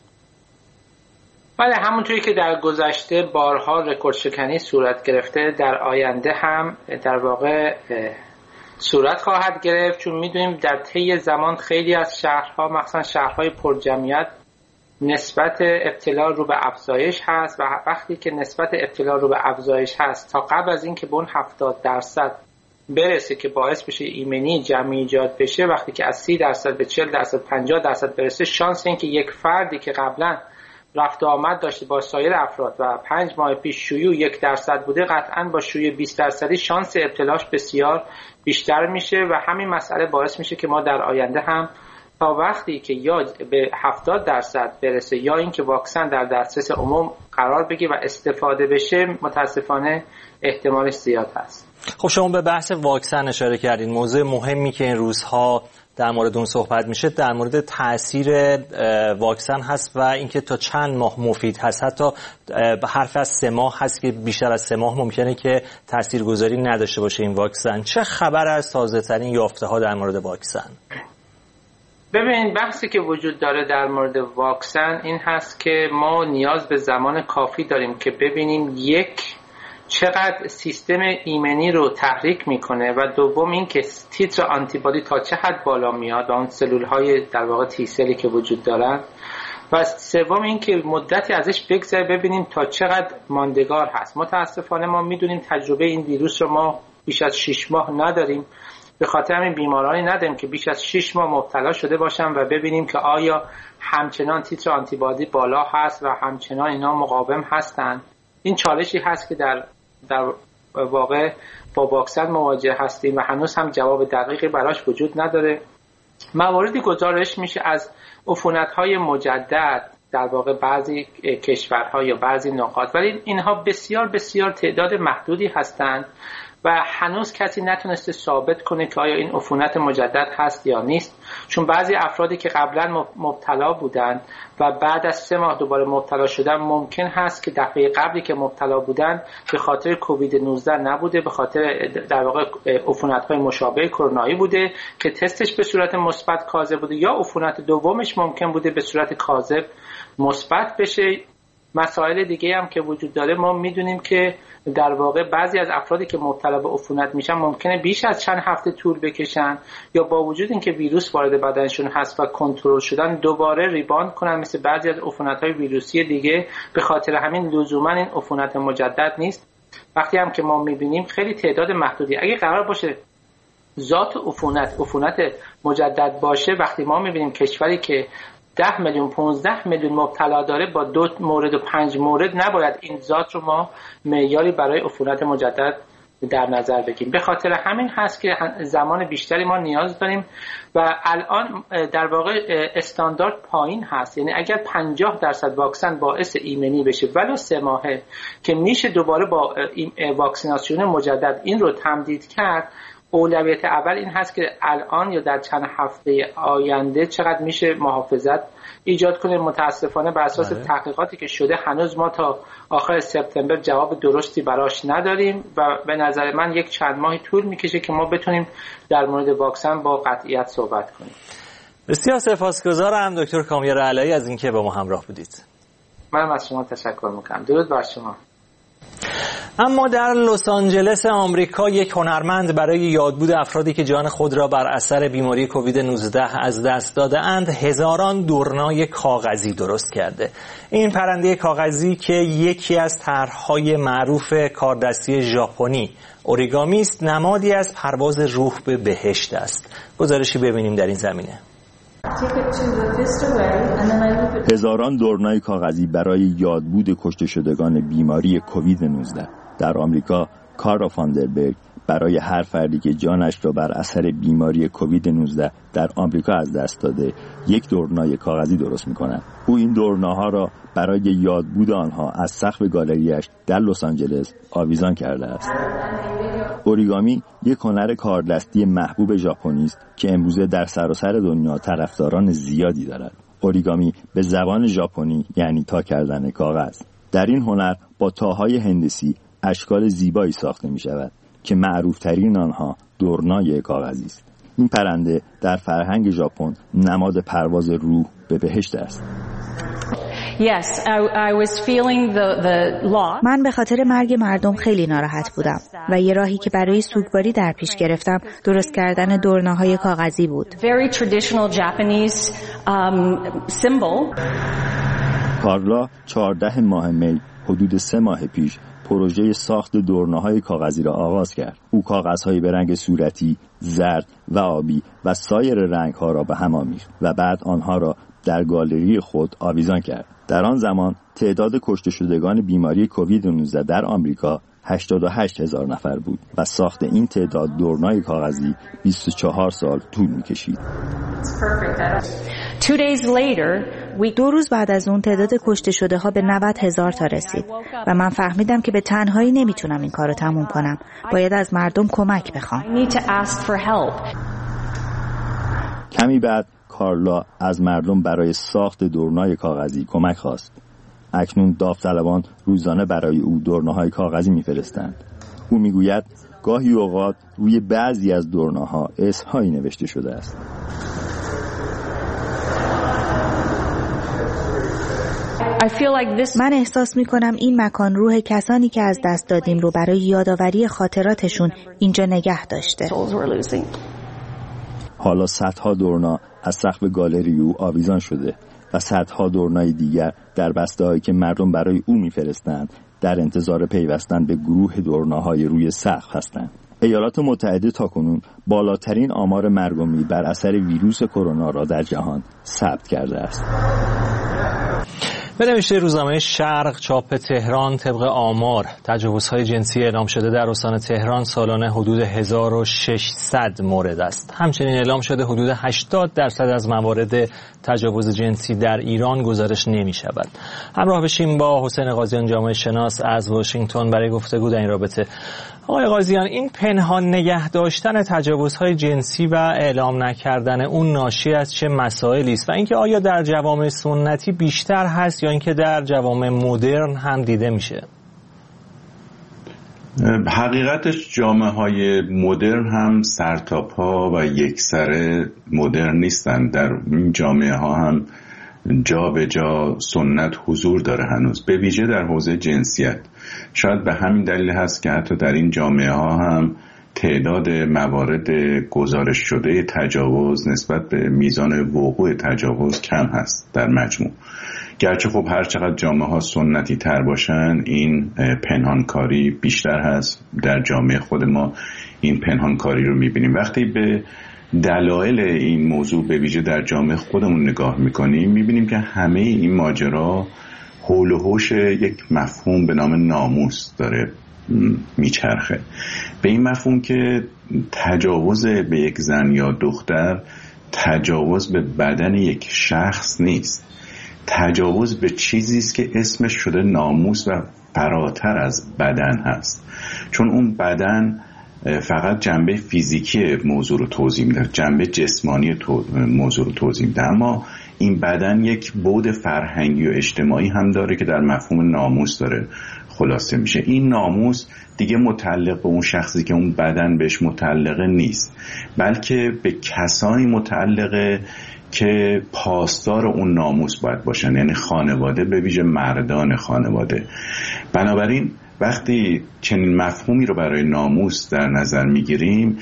بله، همونطوری که در گذشته بارها رکورد شکنی صورت گرفته، در آینده هم در واقع صورت خواهد گرفت، چون میدونیم در طی زمان خیلی از شهرها، مخصوصا شهرهای پرجمعیت، نسبت ابتلا رو به افزایش هست و وقتی که نسبت ابتلا رو به افزایش هست تا قبل از اینکه به اون هفتاد درصد برسه که باعث بشه ایمنی جمعی ایجاد بشه، وقتی که از سی درصد به چهل درصد پنجاه درصد برسه، شانس این که یک فردی که قبلا رفت و آمد داشته با سایر افراد و پنج ماه پیش شیوع یک درصد بوده، قطعاً با شیوع بیست درصدی شانس ابتلاش بسیار بیشتر میشه و همین مسئله باعث میشه که ما در آینده هم تا وقتی که یا به هفتاد درصد برسه یا اینکه واکسن در دسترس عموم قرار بگیره و استفاده بشه، متاسفانه احتمالش زیاد هست. خب شما به بحث واکسن اشاره کردین. موضوع مهمی که این روزها در مورد اون صحبت میشه در مورد تاثیر واکسن هست و اینکه تا چند ماه مفید هست. حتی حرف از سه ماه هست که بیشتر از سه ماه ممکنه که تاثیرگذاری نداشته باشه این واکسن. چه خبر از تازه ترین یافته ها در مورد واکسن؟ ببینید، بحثی که وجود داره در مورد واکسن این هست که ما نیاز به زمان کافی داریم که ببینیم یک چقدر سیستم ایمنی رو تحریک میکنه و دوم این که تیتر آنتیبادی تا چه حد بالا میاد و اون سلول های در واقع تی سلی که وجود دارن، و سوم این که مدتی ازش بگذره ببینیم تا چقدر ماندگار هست. متاسفانه ما میدونیم تجربه این ویروس رو ما بیش از شش ماه نداریم، به خاطر همین بیمارانی نداریم که بیش از شش ماه مبتلا شده باشن و ببینیم که آیا همچنان تیتر آنتیبادی بالا هست و همچنان اینا مقاوم هستن. این چالشی هست که در در واقع با واکسن مواجه هستیم و هنوز هم جواب دقیقی براش وجود نداره. مواردی گزارش میشه از عفونت‌های مجدد در واقع بعضی کشورها یا بعضی نقاط، ولی اینها بسیار بسیار تعداد محدودی هستند و هنوز کسی نتونسته ثابت کنه که آیا این عفونت مجدد هست یا نیست، چون بعضی افرادی که قبلا مبتلا بودند و بعد از سه ماه دوباره مبتلا شدن ممکن هست که دفعه قبلی که مبتلا بودن به خاطر کووید نوزده نبوده، به خاطر در واقع عفونت‌های مشابه کرونایی بوده که تستش به صورت مثبت کاذب بوده، یا عفونت دومش ممکن بوده به صورت کاذب مثبت بشه. مسائل دیگه هم که وجود داره، ما میدونیم که در واقع بعضی از افرادی که مبتلا به عفونت میشن ممکنه بیش از چند هفته طول بکشن یا با وجود اینکه ویروس وارد بدنشون هست و کنترل شدن دوباره ریباند کنن، مثل بعضی از عفونت‌های ویروسی دیگه. به خاطر همین لزوما این عفونت مجدد نیست. وقتی هم که ما میبینیم خیلی تعداد محدودی، اگه قرار باشه ذات عفونت عفونت مجدد باشه، وقتی ما میبینیم کشوری که ده میلیون پانزده میلیون مبتلا داره با دو مورد و پنج مورد، نباید این ذات رو ما معیاری برای عفونت مجدد در نظر بگیریم. به خاطر همین هست که زمان بیشتری ما نیاز داریم و الان در واقع استاندارد پایین هست، یعنی اگر پنجاه درصد واکسن باعث ایمنی بشه ولو سه ماهه که میشه دوباره با واکسیناسیون مجدد این رو تمدید کرد، اولویت اول این هست که الان یا در چند هفته آینده چقدر میشه محافظت ایجاد کنیم. متاسفانه بر اساس بله. تحقیقاتی که شده هنوز ما تا آخر سپتامبر جواب درستی براش نداریم و به نظر من یک چند ماهی طول میکشه که ما بتونیم در مورد واکسن با قطعیت صحبت کنیم. بسیار سپاسگزارم دکتر کامیار علایی از اینکه با ما همراه بودید. من از شما تشکر میکنم. درود بر شما. اما در لس آنجلس آمریکا یک هنرمند برای یادبود افرادی که جان خود را بر اثر بیماری کووید نوزده از دست داده اند هزاران دورنای کاغذی درست کرده. این پرنده کاغذی که یکی از طرح‌های معروف کاردستی ژاپنی اوریگامی است، نمادی از پرواز روح به بهشت است. گزارشی ببینیم در این زمینه. هزاران دورنای کاغذی برای یادبود کشته شدگان بیماری کووید نوزده. در آمریکا کارا فاندربرگ برای هر فردی که جانش را بر اثر بیماری کووید نوزده در آمریکا از دست داده یک دورنای کاغذی درست می‌کند. او این دورناها را برای یادبود آنها از سقف گالری‌اش در لس آنجلس آویزان کرده است. اوریگامی یک هنر کاردستی محبوب ژاپنی است که امروزه در سراسر دنیا طرفداران زیادی دارد. اوریگامی به زبان ژاپنی یعنی تا کردن کاغذ. در این هنر با تاهای هندسی اشکال زیبایی ساخته می شود که معروف ترین آنها دورنای کاغذی است. این پرنده در فرهنگ ژاپن نماد پرواز روح به بهشت است. Yes, I, I was feeling the, the loss. من به خاطر مرگ مردم خیلی ناراحت بودم و یه راهی که برای سوگواری در پیش گرفتم درست کردن دورناهای کاغذی بود. Very traditional Japanese um, symbol. کارلا چهارده ماه می حدود سه ماه پیش پروژه ساخت دورناهای کاغذی را آغاز کرد. او کاغذهای به رنگ صورتی، زرد و آبی و سایر رنگها را به هم آمیخت و بعد آنها را در گالری خود آویزان کرد. در آن زمان تعداد کشته شدگان بیماری کووید نوزده در آمریکا هشتاد و هشت هزار نفر بود و ساخت این تعداد دورنای کاغذی بیست و چهار سال طول می‌کشید. دو روز بعد از اون تعداد کشته شده ها به نود هزار تا رسید و من فهمیدم که به تنهایی نمیتونم این کارو تموم کنم. باید از مردم کمک بخوام. کمی بعد کارلا از مردم برای ساخت دورنای کاغذی کمک خواست. اکنون داوطلبان روزانه برای او دورناهای کاغذی میفرستند. او میگوید گاهی اوقات روی بعضی از دورناها اسمهایی نوشته شده است. من احساس میکنم این مکان روح کسانی که از دست دادیم رو برای یادآوری خاطراتشون اینجا نگه داشته. حالا صدها دورنا از سقف گالری او آویزان شده و صدها دورنای دیگر در بسته‌هایی که مردم برای او میفرستند در انتظار پیوستن به گروه دورناهای روی سقف هستند. ایالات متحده تاکنون بالاترین آمار مرگ و میر بر اثر ویروس کرونا را در جهان ثبت کرده است. به نوشته روزنامه شرق چاپ تهران، طبق آمار تجاوزهای جنسی اعلام شده در استان تهران سالانه حدود هزار و ششصد مورد است. همچنین اعلام شده حدود هشتاد درصد از موارد تجاوز جنسی در ایران گزارش نمی شود. همراه بشیم با حسین قاضیان جامعه شناس از واشنگتن برای گفتگو در این رابطه. آقای قاضیان، این پنهان نگه داشتن تجاوزهای جنسی و اعلام نکردن اون ناشی از چه مسائلی است و اینکه آیا در جوامع سنتی بیشتر هست یا اینکه در جوامع مدرن هم دیده میشه؟ حقیقتش جامعه های مدرن هم سرتاپا و یکسره مدرن نیستن. در این جامعه ها هم جا به جا سنت حضور داره هنوز، به ویژه در حوزه جنسیت. شاید به همین دلیل هست که حتی در این جامعه ها هم تعداد موارد گزارش شده تجاوز نسبت به میزان وقوع تجاوز کم هست در مجموع. گرچه خب هر چقدر جامعه ها سنتی تر باشن این پنهانکاری بیشتر هست. در جامعه خود ما این پنهانکاری رو میبینیم. وقتی به دلایل این موضوع به ویژه در جامعه خودمون نگاه میکنیم میبینیم که همه این ماجرا حول و حوش یک مفهوم به نام ناموس داره میچرخه. به این مفهوم که تجاوز به یک زن یا دختر تجاوز به بدن یک شخص نیست، تجاوز به چیزی است که اسمش شده ناموس و فراتر از بدن هست. چون اون بدن فقط جنبه فیزیکی موضوع رو توضیح میده، جنبه جسمانی موضوع رو توضیح میده، اما این بدن یک بعد فرهنگی و اجتماعی هم داره که در مفهوم ناموس داره خلاصه میشه. این ناموس دیگه متعلق به اون شخصی که اون بدن بهش متعلقه نیست، بلکه به کسانی متعلقه که پاسدار اون ناموس باید باشن، یعنی خانواده، به ویژه مردان خانواده. بنابراین وقتی چنین مفهومی رو برای ناموس در نظر میگیریم،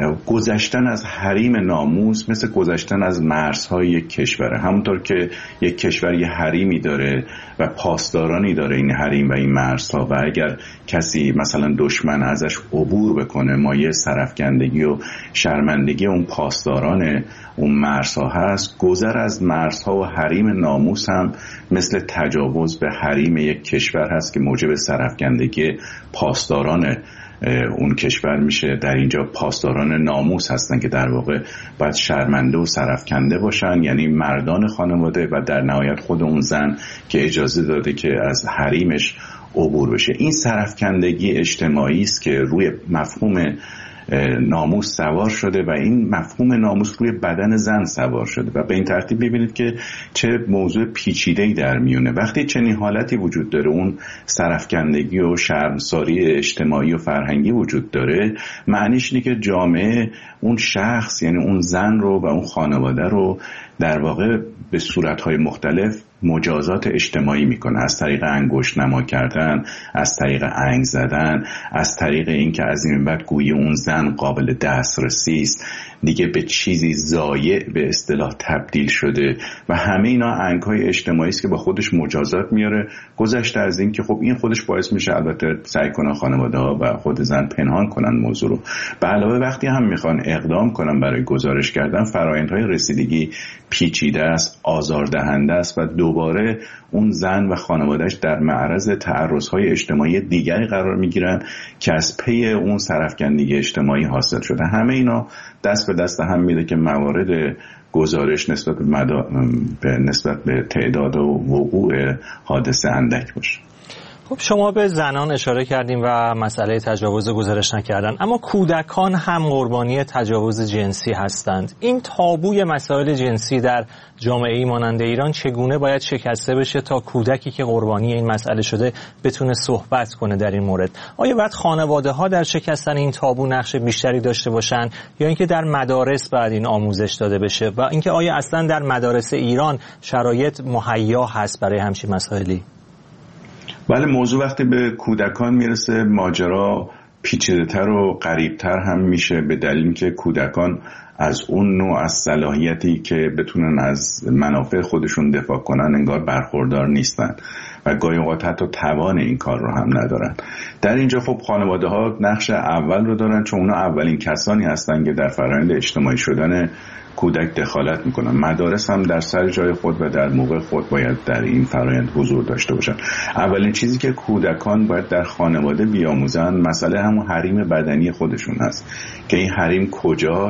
گذشتن از حریم ناموس مثل گذشتن از مرزهای یک کشوره. همونطور که یک کشور یه حریمی داره و پاسدارانی داره این حریم و این مرزها، و اگر کسی مثلا دشمن ازش عبور بکنه مایه سرفکندگی و شرمندگی اون پاسداران اون مرزها هست، گذر از مرزها و حریم ناموس هم مثل تجاوز به حریم یک کشور هست که موجب سرفکندگی پاسداران اون کشور میشه. در اینجا پاسداران ناموس هستن که در واقع باید شرمنده و سرفکنده باشن، یعنی مردان خانواده و در نهایت خود اون زن که اجازه داده که از حریمش عبور بشه. این سرفکندگی اجتماعی است که روی مفهوم ناموس سوار شده و این مفهوم ناموس روی بدن زن سوار شده و به این ترتیب ببینید که چه موضوع پیچیده‌ای در میونه. وقتی چنین حالتی وجود داره، اون سرفکندگی و شرمساری اجتماعی و فرهنگی وجود داره، معنیش اینه که جامعه اون شخص، یعنی اون زن رو و اون خانواده رو در واقع به صورت‌های مختلف مجازات اجتماعی میکنه، از طریق انگشت نما کردن، از طریق انگ زدن، از طریق اینکه از این بعد گویی اون زن قابل دسترسی است، دیگه به چیزی ضایع به اصطلاح تبدیل شده و همه اینا انگ‌های اجتماعی است که با خودش مجازات میاره. گذشته از این که خب این خودش باعث میشه البته سعی کنن خانواده‌ها و خود زن پنهان کنن موضوع رو. به علاوه وقتی هم میخوان اقدام کنن برای گزارش کردن، فرآیندهای رسیدگی پیچیده است، آزاردهنده است و دوباره اون زن و خانوادهش در معرض تعرض‌های اجتماعی دیگری قرار میگیرن که از پی اون سرفکندگی اجتماعی حاصل شده. همه اینا دست به دست هم میده که موارد گزارش نسبت به, مدا... به نسبت به تعداد و وقوع حادثه اندک باشه. خب شما به زنان اشاره کردیم و مسئله تجاوز گزارش نکردن، اما کودکان هم قربانی تجاوز جنسی هستند. این تابوی مسائل جنسی در جامعه مانند ایران چگونه باید شکسته بشه تا کودکی که قربانی این مسئله شده بتونه صحبت کنه در این مورد؟ آیا باید خانواده ها در شکستن این تابو نقش بیشتری داشته باشن یا اینکه در مدارس باید این آموزش داده بشه و اینکه آیا اصلا در مدارس ایران شرایط مهیا هست برای همچین مسائلی؟ بله، موضوع وقتی به کودکان میرسه ماجرا پیچیده‌تر و غریب‌تر هم میشه، به دلیل که کودکان از اون نوع از صلاحیتی که بتونن از منافع خودشون دفاع کنن انگار برخوردار نیستن و گاهی اوقات حتی توان این کار رو هم ندارن. در اینجا خب خانواده ها نقش اول رو دارن، چون اونا اولین کسانی هستن که در فرآیند اجتماعی شدن کودک دخالت میکنن. مدارس هم در سر جای خود و در موقع خود باید در این فرآیند حضور داشته باشن. اولین چیزی که کودکان باید در خانواده بیاموزن مسئله همون حریم بدنی خودشون هست که این حریم کجاست،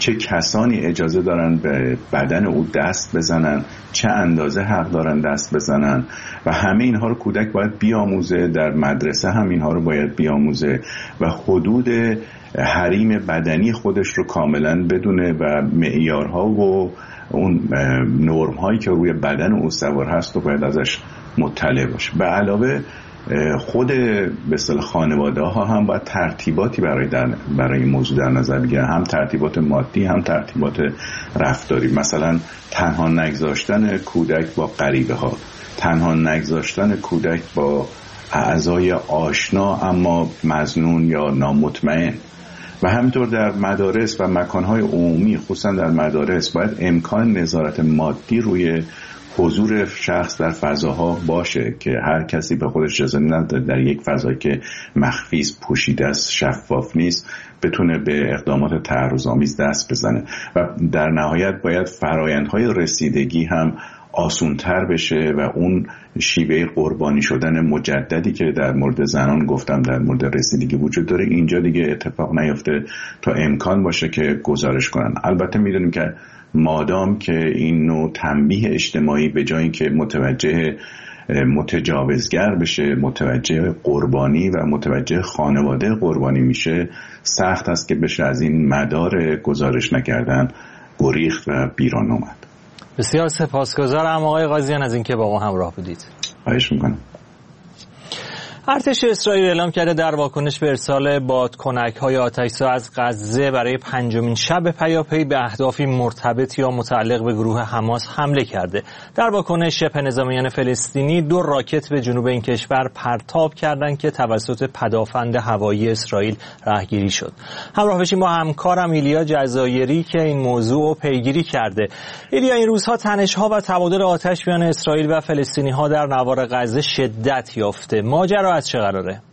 چه کسانی اجازه دارن به بدن او دست بزنن، چه اندازه حق دارن دست بزنن و همه اینها رو کودک باید بیاموزه. در مدرسه هم اینها رو باید بیاموزه و حدود حریم بدنی خودش رو کاملا بدونه و معیارها و اون نرم هایی که روی بدن او سوار هست رو باید ازش مطلع باشه. به علاوه خود به اصطلاح خانواده ها هم باید ترتیباتی برای در برای این موضوع در نظر بگیرن، هم ترتیبات مادی هم ترتیبات رفتاری. مثلا تنها نگذاشتن کودک با غریبه ها، تنها نگذاشتن کودک با اعضای آشنا اما مظنون یا نامطمئن و همینطور در مدارس و مکانهای عمومی، خصوصا در مدارس باید امکان نظارت مادی روی حضور شخص در فضاها باشه که هر کسی به خودش اجازه نده در یک فضایی که مخفی است، پوشیده است، شفاف نیست بتونه به اقدامات تعرض‌آمیز دست بزنه و در نهایت باید فرآیندهای رسیدگی هم آسونتر بشه و اون شیوه قربانی شدن مجددی که در مورد زنان گفتم در مورد رسیدگی وجود داره اینجا دیگه اتفاق نیفته تا امکان باشه که گزارش کنن. البته میدونیم که مادام که این نوع تنبیه اجتماعی به جای اینکه متوجه متجاوزگر بشه متوجه قربانی و متوجه خانواده قربانی میشه، سخت است که بشه از این مدار گزارش نکردن گریخت و بیرون اومد. بسیار سپاسگزارم آقای قاضیان از اینکه با ما همراه بودید. خواهش میکنم. ارتش اسرائیل اعلام کرده در واکنش به ارسال بادکنک‌های آتش‌زا از غزه برای پنجمین شب پیاپی به اهدافی مرتبط یا متعلق به گروه حماس حمله کرده. در واکنش شبه نظامیان فلسطینی دو راکت به جنوب این کشور پرتاب کردند که توسط پدافند هوایی اسرائیل رهگیری شد. همراه بشیم با همکارم ایلیا جزایری که این موضوع رو پیگیری کرده. ایلیا، این روزها تنش‌ها و تبادل آتش میان اسرائیل و فلسطینی‌ها در نوار غزه شدت یافته. ماجرا از چه قراره؟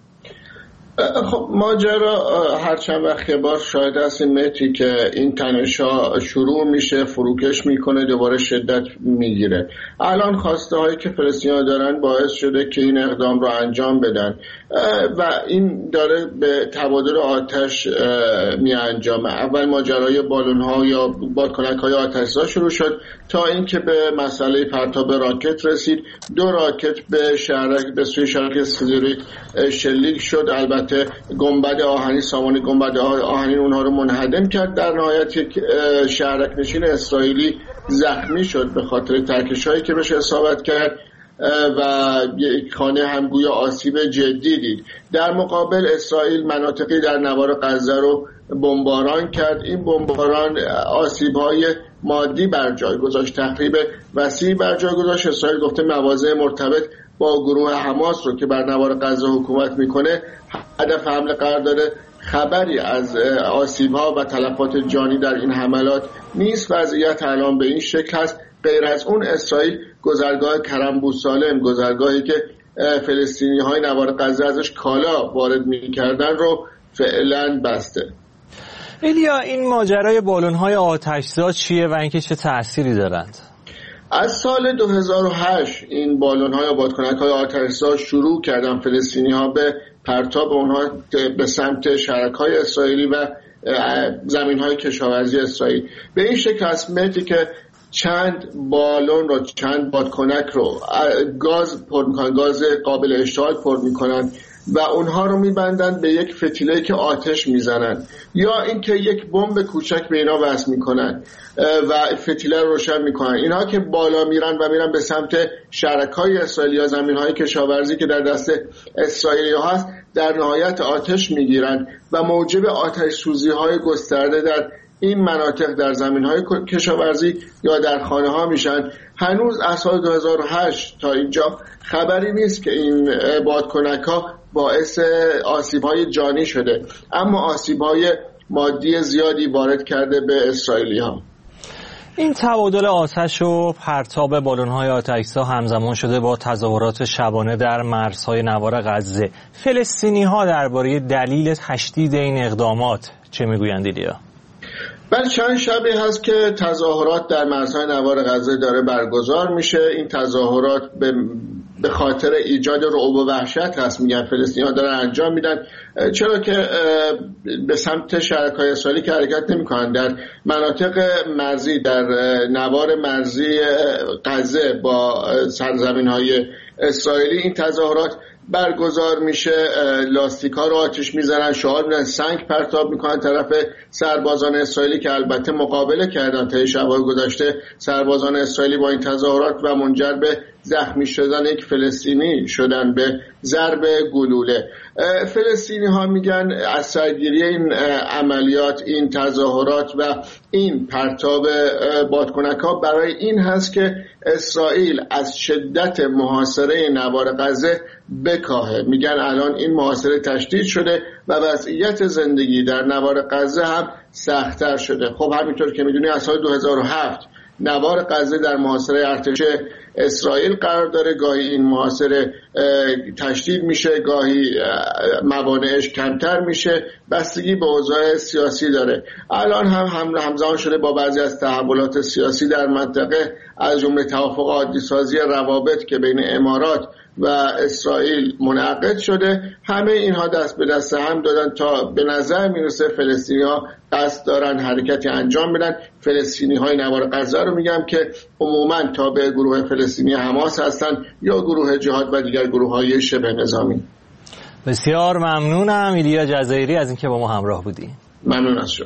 خب ماجرا هر چند وقت بار شاهد هستیم مهدی که این تنش‌ها شروع میشه، فروکش میکنه، دوباره شدت میگیره. الان خواسته هایی که فلسطینی‌ها دارن باعث شده که این اقدام رو انجام بدن و این داره به تبادل آتش می انجامه. اول ماجرای بالون ها یا بادکنک های آتش‌زا شروع شد تا اینکه به مسئله پرتاب راکت رسید. دو راکت به شهرک به سوی شهرک سیزیریک شلیک شد. البته گنبد آهنی، سامان گنبد آهنی اونها رو منهدم کرد. در نهایت یک شهرک نشین اسرائیلی زخمی شد به خاطر ترکش هایی که بهش اصابت کرد و یک خانه هم گویا آسیب جدی دید. در مقابل اسرائیل مناطقی در نوار غزه رو بمباران کرد. این بمباران آسیب‌های مادی بر جای گذاشت، تخریب وسیعی بر جای گذاشت. اسرائیل گفته مواضع مرتبط با گروه حماس رو که بر نوار غزه حکومت میکنه هدف حمله قرار داره. خبری از آسیب‌ها و تلفات جانی در این حملات نیست. وضعیت الان به این شکل هست. غیر از اون اسرائیل گذرگاه کرم بوسالم، گذرگاهی که فلسطینی های نوار غزه ازش کالا وارد می‌کردن رو فعلا بسته. ایلیا، این ماجرای بالون های آتش‌زا چیه و اینکه چه تأثیری دارند؟ از سال دو هزار و هشت این بالون های بادکنک های آتش‌زا شروع کردن فلسطینی ها به پرتاب اونها به سمت شهرک های اسرائیلی و زمین های کشاورزی اسرائیل. به این شکل هست که چند بالون رو، چند بادکنک رو گاز پر میکنن، گاز قابل اشتعال پر میکنن و اونها رو میبندن به یک فتیله که آتش میزنن یا اینکه یک بمب کوچک به اینا وصل میکنن و فتیله رو روشن میکنن. اینها که بالا میرن و میرن به سمت شهرک‌های اسرائیلی یا زمین‌های کشاورزی که در دست اسرائیلی ها هست، در نهایت آتش میگیرن و موجب آتش سوزی های گسترده در این مناطق در زمین‌های کشاورزی یا در خانه‌ها میشن. هنوز از سال دو هزار و هشت تا اینجا خبری نیست که این بادکنک‌ها باعث آسیب‌های جانی شده، اما آسیب‌های مادی زیادی وارد کرده به اسرائیلی‌ها. این تبادل آتش و پرتاب بالون‌های آتش‌زا همزمان شده با تظاهرات شبانه در مرزهای نوار غزه. فلسطینی‌ها درباره دلیل تشدید این اقدامات چه میگویند ایلیا؟ بله، چند شبی هست که تظاهرات در مرزهای نوار غزه داره برگزار میشه. این تظاهرات به به خاطر ایجاد رعب و وحشت هست میگن فلسطینی‌ها دارن انجام میدن، چرا که به سمت شرکای اسرائیلی که حرکت نمی‌کنن. در مناطق مرزی، در نوار مرزی غزه با سرزمین‌های اسرائیلی این تظاهرات برگزار میشه، لاستیک‌ها رو آتش میزنن، شعار میدن، سنگ پرتاب میکنن طرف سربازان اسرائیلی که البته مقابله کردن. طی شب‌های گذشته سربازان اسرائیلی با این تظاهرات و منجر به زخمی شدن یک فلسطینی شدن به ضرب گلوله. فلسطینی ها میگن از سرگیری این عملیات، این تظاهرات و این پرتاب بادکنک ها برای این هست که اسرائیل از شدت محاصره نوار غزه بکاهه. میگن الان این محاصره تشدید شده و وضعیت زندگی در نوار غزه هم سخت‌تر شده. خب همینطور که میدونی از سال دو هزار و هفت نوار غزه در محاصره ارتش اسرائیل قرار داره. گاهی این محاصره تشدید میشه، گاهی موانعش کمتر میشه، بستگی به اوضاع سیاسی داره. الان هم همزمان شده با بعضی از تحولات سیاسی در منطقه، از جمله توافق عادی سازی روابط که بین امارات و اسرائیل منعقد شده. همه اینها دست به دست هم دادن تا به نظر میرسه فلسطینی‌ها قصد دارن حرکتی انجام بدن. فلسطینی‌های نوار غزه رو میگم که عموماً تابع گروه فلسطینی حماس هستن یا گروه جهاد و دیگر گروه‌های شبه نظامی. بسیار ممنونم ایلیا جزایری از اینکه با ما همراه بودی. ممنون از شما.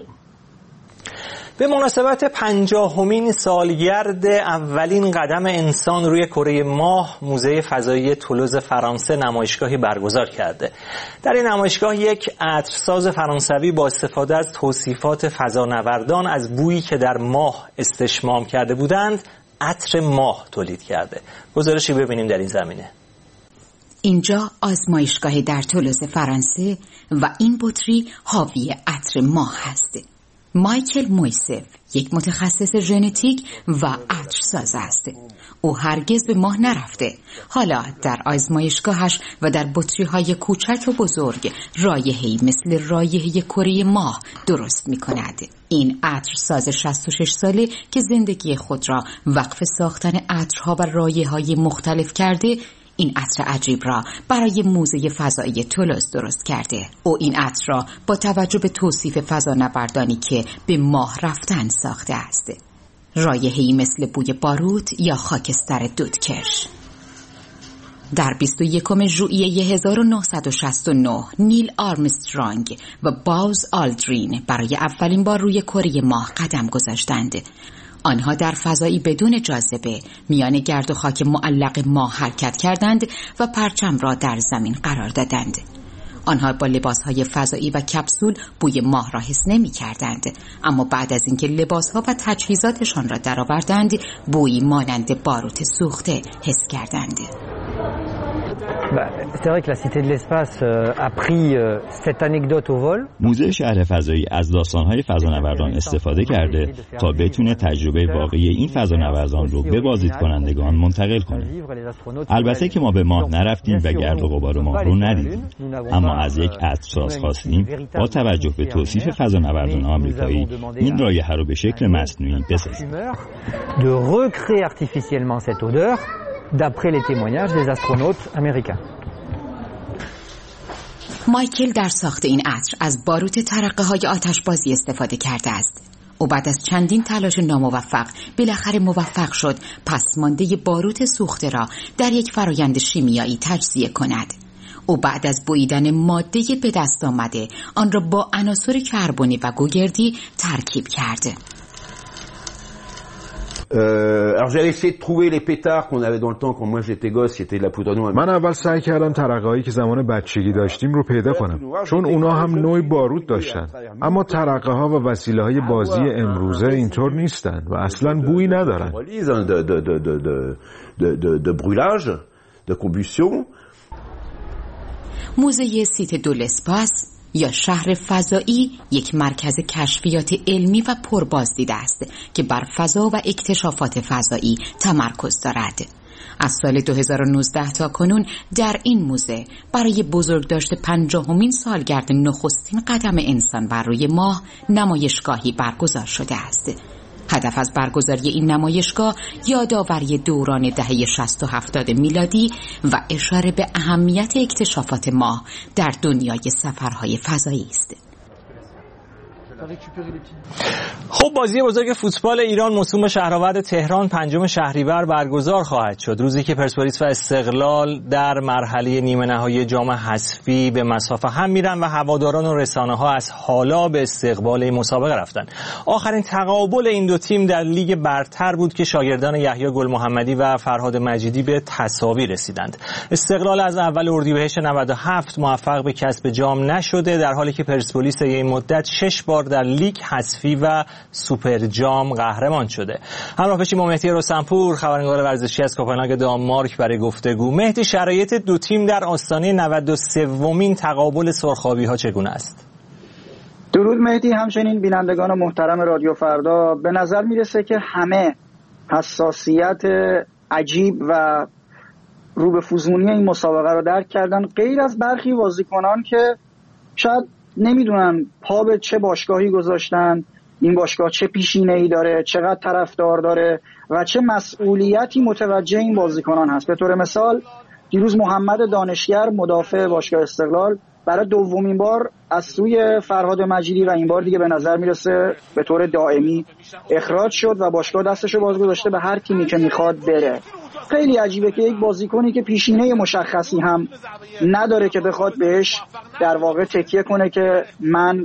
به مناسبت پنجاهمین سالگرد اولین قدم انسان روی کره ماه، موزه فضایی تولوز فرانسه نمایشگاهی برگزار کرده. در این نمایشگاه یک عطرساز فرانسوی با استفاده از توصیفات فضانوردان از بویی که در ماه استشمام کرده بودند، عطر ماه تولید کرده. گزارشی ببینیم در این زمینه. اینجا آزمایشگاهی در تولوز فرانسه و این بطری حاوی عطر ماه هست. مایکل مویسف یک متخصص ژنتیک و عطرساز است. او هرگز به ماه نرفته. حالا در آزمایشگاهش و در بطری‌های کوچک و بزرگ رایحه‌ای مثل رایحه کره ماه درست می‌کند. این عطرساز شصت و شش ساله که زندگی خود را وقف ساختن عطرها و رایحه‌های مختلف کرده، این عطر عجیب را برای موزه فضایی تولوز درست کرده. او این عطر را با توجه به توصیف فضانوردانی که به ماه رفتن ساخته است. رایحه‌ای مثل بوی باروت یا خاکستر دودکش. در بیست و یکم ژوئیه هزار و نهصد و شصت و نه نیل آرمسترانگ و باز آلدرین برای اولین بار روی کره ماه قدم گذاشتند. آنها در فضایی بدون جاذبه میان گرد و خاک معلق ماه حرکت کردند و پرچم را در زمین قرار دادند. آنها با لباسهای فضایی و کپسول بوی ماه را حس نمی کردند، اما بعد از اینکه لباسها و تجهیزاتشان را درآوردند، بویی مانند باروت سوخته حس کردند. موزه شهر فضایی از داستان‌های فضانوردان استفاده کرده تا بتونه تجربه واقعی این فضانوردان رو به بازدید کنندگان منتقل کنه. البته که ما به ماه نرفتیم و گرد و غبار ماه رو ندیدیم، اما از یک عطرساز خواستیم با توجه به توصیف فضانوردان آمریکایی این رایحه رو به شکل مصنوعی بسازیم. d'après les témoignages des astronautes américains. مایکل در ساخت این عطر از باروت ترقه های آتشبازی استفاده کرده است. او بعد از چندین تلاش ناموفق بالاخره موفق شد پسمانده باروت سوخته را در یک فرایند شیمیایی تجزیه کند. او بعد از بویدن ماده به دست آمده آن را با عناصر کربنی و گوگردی ترکیب کرد. من اول سعی کردم ترقه‌هایی که زمان بچگی داشتیم رو پیدا کنم، چون اونا هم نوعی باروت داشتن، اما ترقه‌ها و وسیله‌های بازی امروزه اینطور نیستن و اصلاً بویی ندارن. موزه سیت دو لسپاس یا شهر فضایی یک مرکز کشفیات علمی و پربازدید است که بر فضا و اکتشافات فضایی تمرکز دارد. از سال دو هزار و نوزده تا کنون در این موزه برای بزرگداشت پنجاهمین سالگرد نخستین قدم انسان بر روی ماه نمایشگاهی برگزار شده است. هدف از برگزاری این نمایشگاه یادآوری دوران دهه شصت و هفتاد میلادی و اشاره به اهمیت اکتشافات ماه در دنیای سفرهای فضایی است. خب بازی بزرگ فوتبال ایران موسوم به شهرآورد تهران پنجم شهریور برگزار خواهد شد، روزی که پرسپولیس و استقلال در مرحله نیمه نهایی جام حذفی به مصاف هم میرن و هواداران و رسانه ها از حالا به استقبال این مسابقه رفتن. آخرین تقابل این دو تیم در لیگ برتر بود که شاگردان یحیی گل محمدی و فرهاد مجیدی به تساوی رسیدند. استقلال از اول اردیبهشت نود و هفت موفق به کسب جام نشده، در حالی که پرسپولیس این مدت شش بار در لیگ حذفی و سوپر جام قهرمان شده. همراه باشیم با مهدی رستمپور، خبرنگار ورزشی از کوپنهاگ دانمارک، برای گفتگو. مهدی، شرایط دو تیم در آستانه نود و سومین تقابل سرخابی ها چگونه است؟ درود مهدی، همچنین بینندگان محترم رادیو فردا. به نظر میرسه که همه حساسیت عجیب و رو به فزونی این مسابقه رو درک کردن، غیر از برخی بازیکنان که شاید نمیدونن پا به چه باشگاهی گذاشتن، این باشگاه چه پیشینه‌ای داره، چقدر طرفدار داره و چه مسئولیتی متوجه این بازیکنان هست. به طور مثال دیروز محمد دانشگر مدافع باشگاه استقلال برای دومین بار از سوی فرهاد مجیدی و این بار دیگه به نظر میرسه به طور دائمی اخراج شد و باشگاه دستشو باز گذاشته به هر تیمی که میخواد بره. خیلی عجیبه که یک بازیکنی که پیشینه مشخصی هم نداره که بخواد بهش در واقع تکیه کنه که من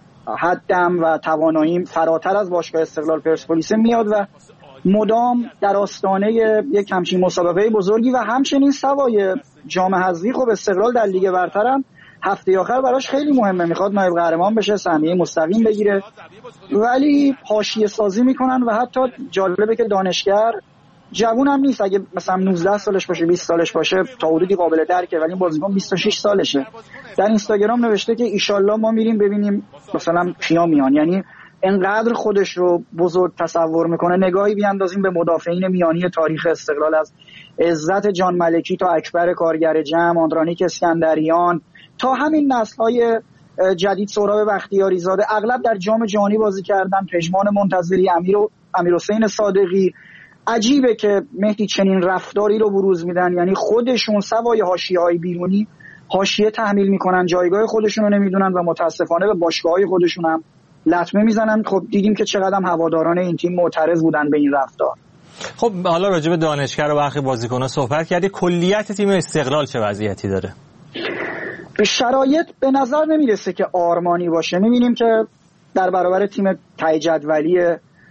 حدم و تواناییم فراتر از باشگاه استقلال پرسپولیس میاد و مدام در آستانه یک همچین مسابقه بزرگی و همچنین سوای جام حذفی. خب استقلال در لیگ برتر هم هفته آخر براش خیلی مهمه، میخواد نایب قهرمان بشه، سهمیه مستقیم بگیره، ولی حاشیه سازی میکنن و حتی جالبه که دانشگر جوون هم نیست، اگه مثلا نوزده سالش باشه بیست سالش باشه تا حدودی قابل درکه، ولی این بازیکن بیست و شش سالشه. در اینستاگرام نوشته که ایشالله ما میریم ببینیم مثلا کیا میان، یعنی انقدر خودش رو بزرگ تصور میکنه. نگاهی بیاندازیم به مدافعین میانی تاریخ استقلال، از عزت جان ملکی تا اکبر کارگر جمع، آندرانیک اسکندریان تا همین نسل‌های جدید، سهراب بختیاری زاده، اغلب در جام جهانی بازی کردن، پژمان منتظری، امیر امیرحسین صادقی. عجیبه که مهدی چنین رفتاری رو بروز میدن، یعنی خودشون سوای حاشیه‌های بیرونی حاشیه تحمیل میکنن، جایگاه خودشون رو نمیدونن و متاسفانه به باشگاه‌های خودشون هم لطمه میزنن. خب دیدیم که چقدر هواداران این تیم معترض بودن به این رفتار. خب حالا راجع به دانشگر و برخی بازیکن‌ها صحبت کردی، کلیت تیم استقلال چه وضعیتی داره؟ شرایط به نظر نمیرسه که آرمانی باشه. میبینیم که در برابر تیم ته جدولی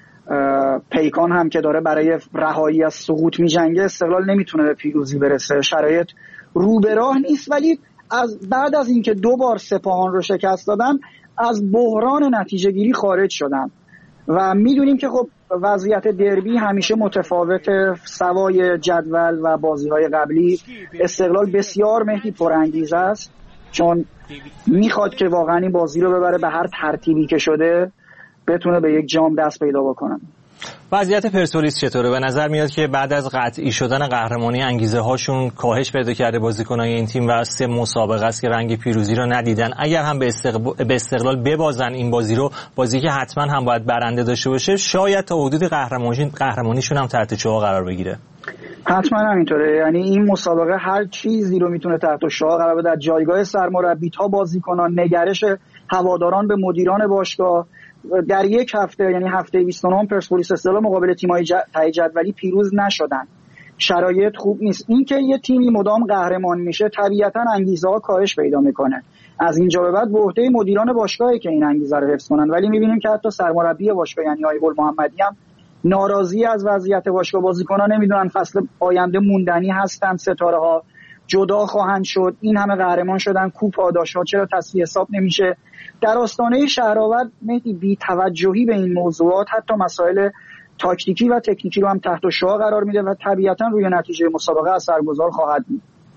پیکان هم که داره برای رهایی از سقوط میجنگه، استقلال نمیتونه به پیروزی برسه. شرایط رو به راه نیست، ولی از بعد از اینکه دو بار سپاهان رو شکست دادن از بحران نتیجه گیری خارج شدن و میدونیم که خب وضعیت دربی همیشه متفاوت. سوای جدول و بازی‌های قبلی استقلال بسیار مهدی پرانگیزه است، چون میخواد که واقعا این بازی رو ببره به هر ترتیبی که شده بتونه به یک جام دست پیدا بکنن. وضعیت پرسپولیس چطوره؟ به نظر میاد که بعد از قطعی شدن قهرمانی انگیزه هاشون کاهش پیدا کرده بازیکنای این تیم و سه مسابقه است که رنگ پیروزی رو ندیدن. اگر هم به, استقب... به استقلال ببازن این بازی رو، بازی که حتما هم باید برنده داشته باشه، شاید تا حدود قهرمانی قهرمانیشون هم تحت شعاع قرار بگیره. حتما همینطوره، یعنی این مسابقه هر چیزی رو میتونه تحت شعاع قرار بده، جایگاه سرمربی تا بازیکنان، نگرش هواداران به مدیران باشگاه. در یک هفته یعنی هفته بیست و نه پرسپولیس استقلال مقابل تیم‌های ته جدولی پیروز نشدن. شرایط خوب نیست. اینکه یه تیمی مدام قهرمان میشه طبیعتاً انگیزه‌ها کاهش پیدا میکنه. از اینجا به بعد به عهده مدیران باشگاهی که این انگیزه رو حفظ کنن، ولی میبینیم که حتی سرمربی باشگاه یعنی یحیی گل محمدی هم ناراضی از وضعیت باشگاه. بازیکنان نمیدونن فصل آینده موندنی هستن، ستاره ها جدا خواهند شد، این همه قهرمان شدن، کوپ پاداش‌ها چرا تصفیه حساب نمیشه؟ در آستانه شهرآورد مهدی بی توجهی به این موضوعات حتی مسائل تاکتیکی و تکنیکی رو هم تحت شعاع قرار میده و طبیعتا روی نتیجه مسابقه اثرگذار خواهد بود.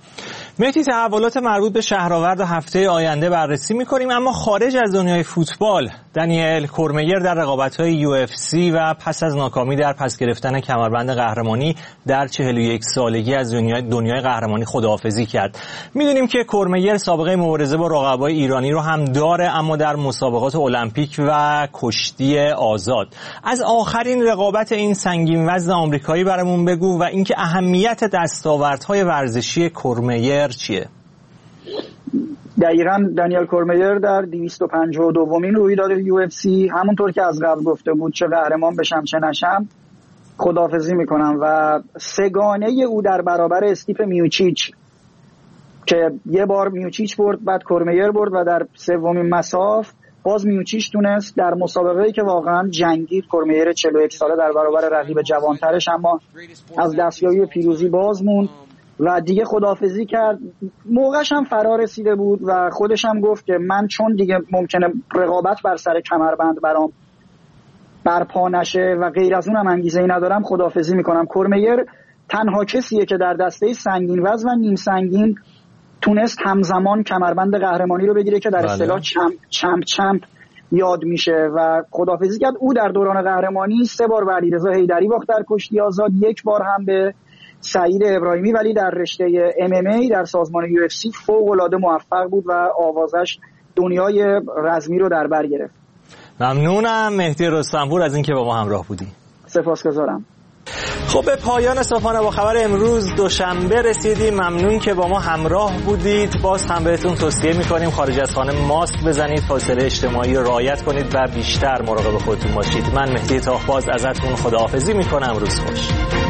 مهدی، تحولات مربوط به شهرآورد هفته آینده بررسی می‌کنیم، اما خارج از دنیای فوتبال دانیل کورمیر در رقابت‌های یو اف سی و پس از ناکامی در پس گرفتن کمربند قهرمانی در چهل و یک سالگی از دنیای دنیای قهرمانی خداحافظی کرد. می‌دونیم که کورمیر سابقه مبارزه با رقبای ایرانی رو هم داره، اما در مسابقات المپیک و کشتی آزاد. از آخرین رقابت این سنگین وزن آمریکایی برامون بگو و اینکه اهمیت دستاوردهای ورزشی کورمیر چیه؟ دقیقاً دانیل کورمیر در دویست و پنجاه و دومین رویداد یو اف سی همونطور که از قبل گفته بود چه قهرمان بشم چه نشم خداحافظی میکنم و سگانه او در برابر استیپ میوچیچ که یه بار میوچیچ برد بعد کورمیر برد و در سومین مساف باز میوچیچ تونست در مسابقه‌ای که واقعاً جنگید کورمیر چهل و یک ساله در برابر رقیب جوانترش اما از دستیابی پیروزی باز موند و دیگه خداحافظی کرد. موقعش هم فرا رسیده بود و خودش هم گفت که من چون دیگه ممکنه رقابت بر سر کمربند برام برپا نشه و غیر از اونم انگیزه‌ای ندارم خداحافظی میکنم. کورمیر تنها کسیه که در دسته سنگین وزن و نیم سنگین تونست همزمان کمربند قهرمانی رو بگیره که در اصطلاح چمپ چمپ چمپ یاد میشه و خداحافظی کرد. او در دوران قهرمانی سه بار به علیرضا حیدری باخت در کشتی آزاد، یک بار هم به سعید ابراهیمی، ولی در رشته ام ام ای در سازمان یو اف سی فوق‌العاده موفق بود و آوازش دنیای رزمی رو در بر گرفت. ممنونم مهدی رستمپور از اینکه با ما همراه بودی. سپاسگزارم. خب به پایان صبحانه با خبر امروز دوشنبه رسیدیم. ممنون که با ما همراه بودید. باز هم بهتون توصیه می‌کنیم خارج از خانه ماسک بزنید، فاصله اجتماعی رو رعایت کنید و بیشتر مراقب خودتون باشید. من مهدی تاهباز ازتون خداحافظی می‌کنم. روز خوش.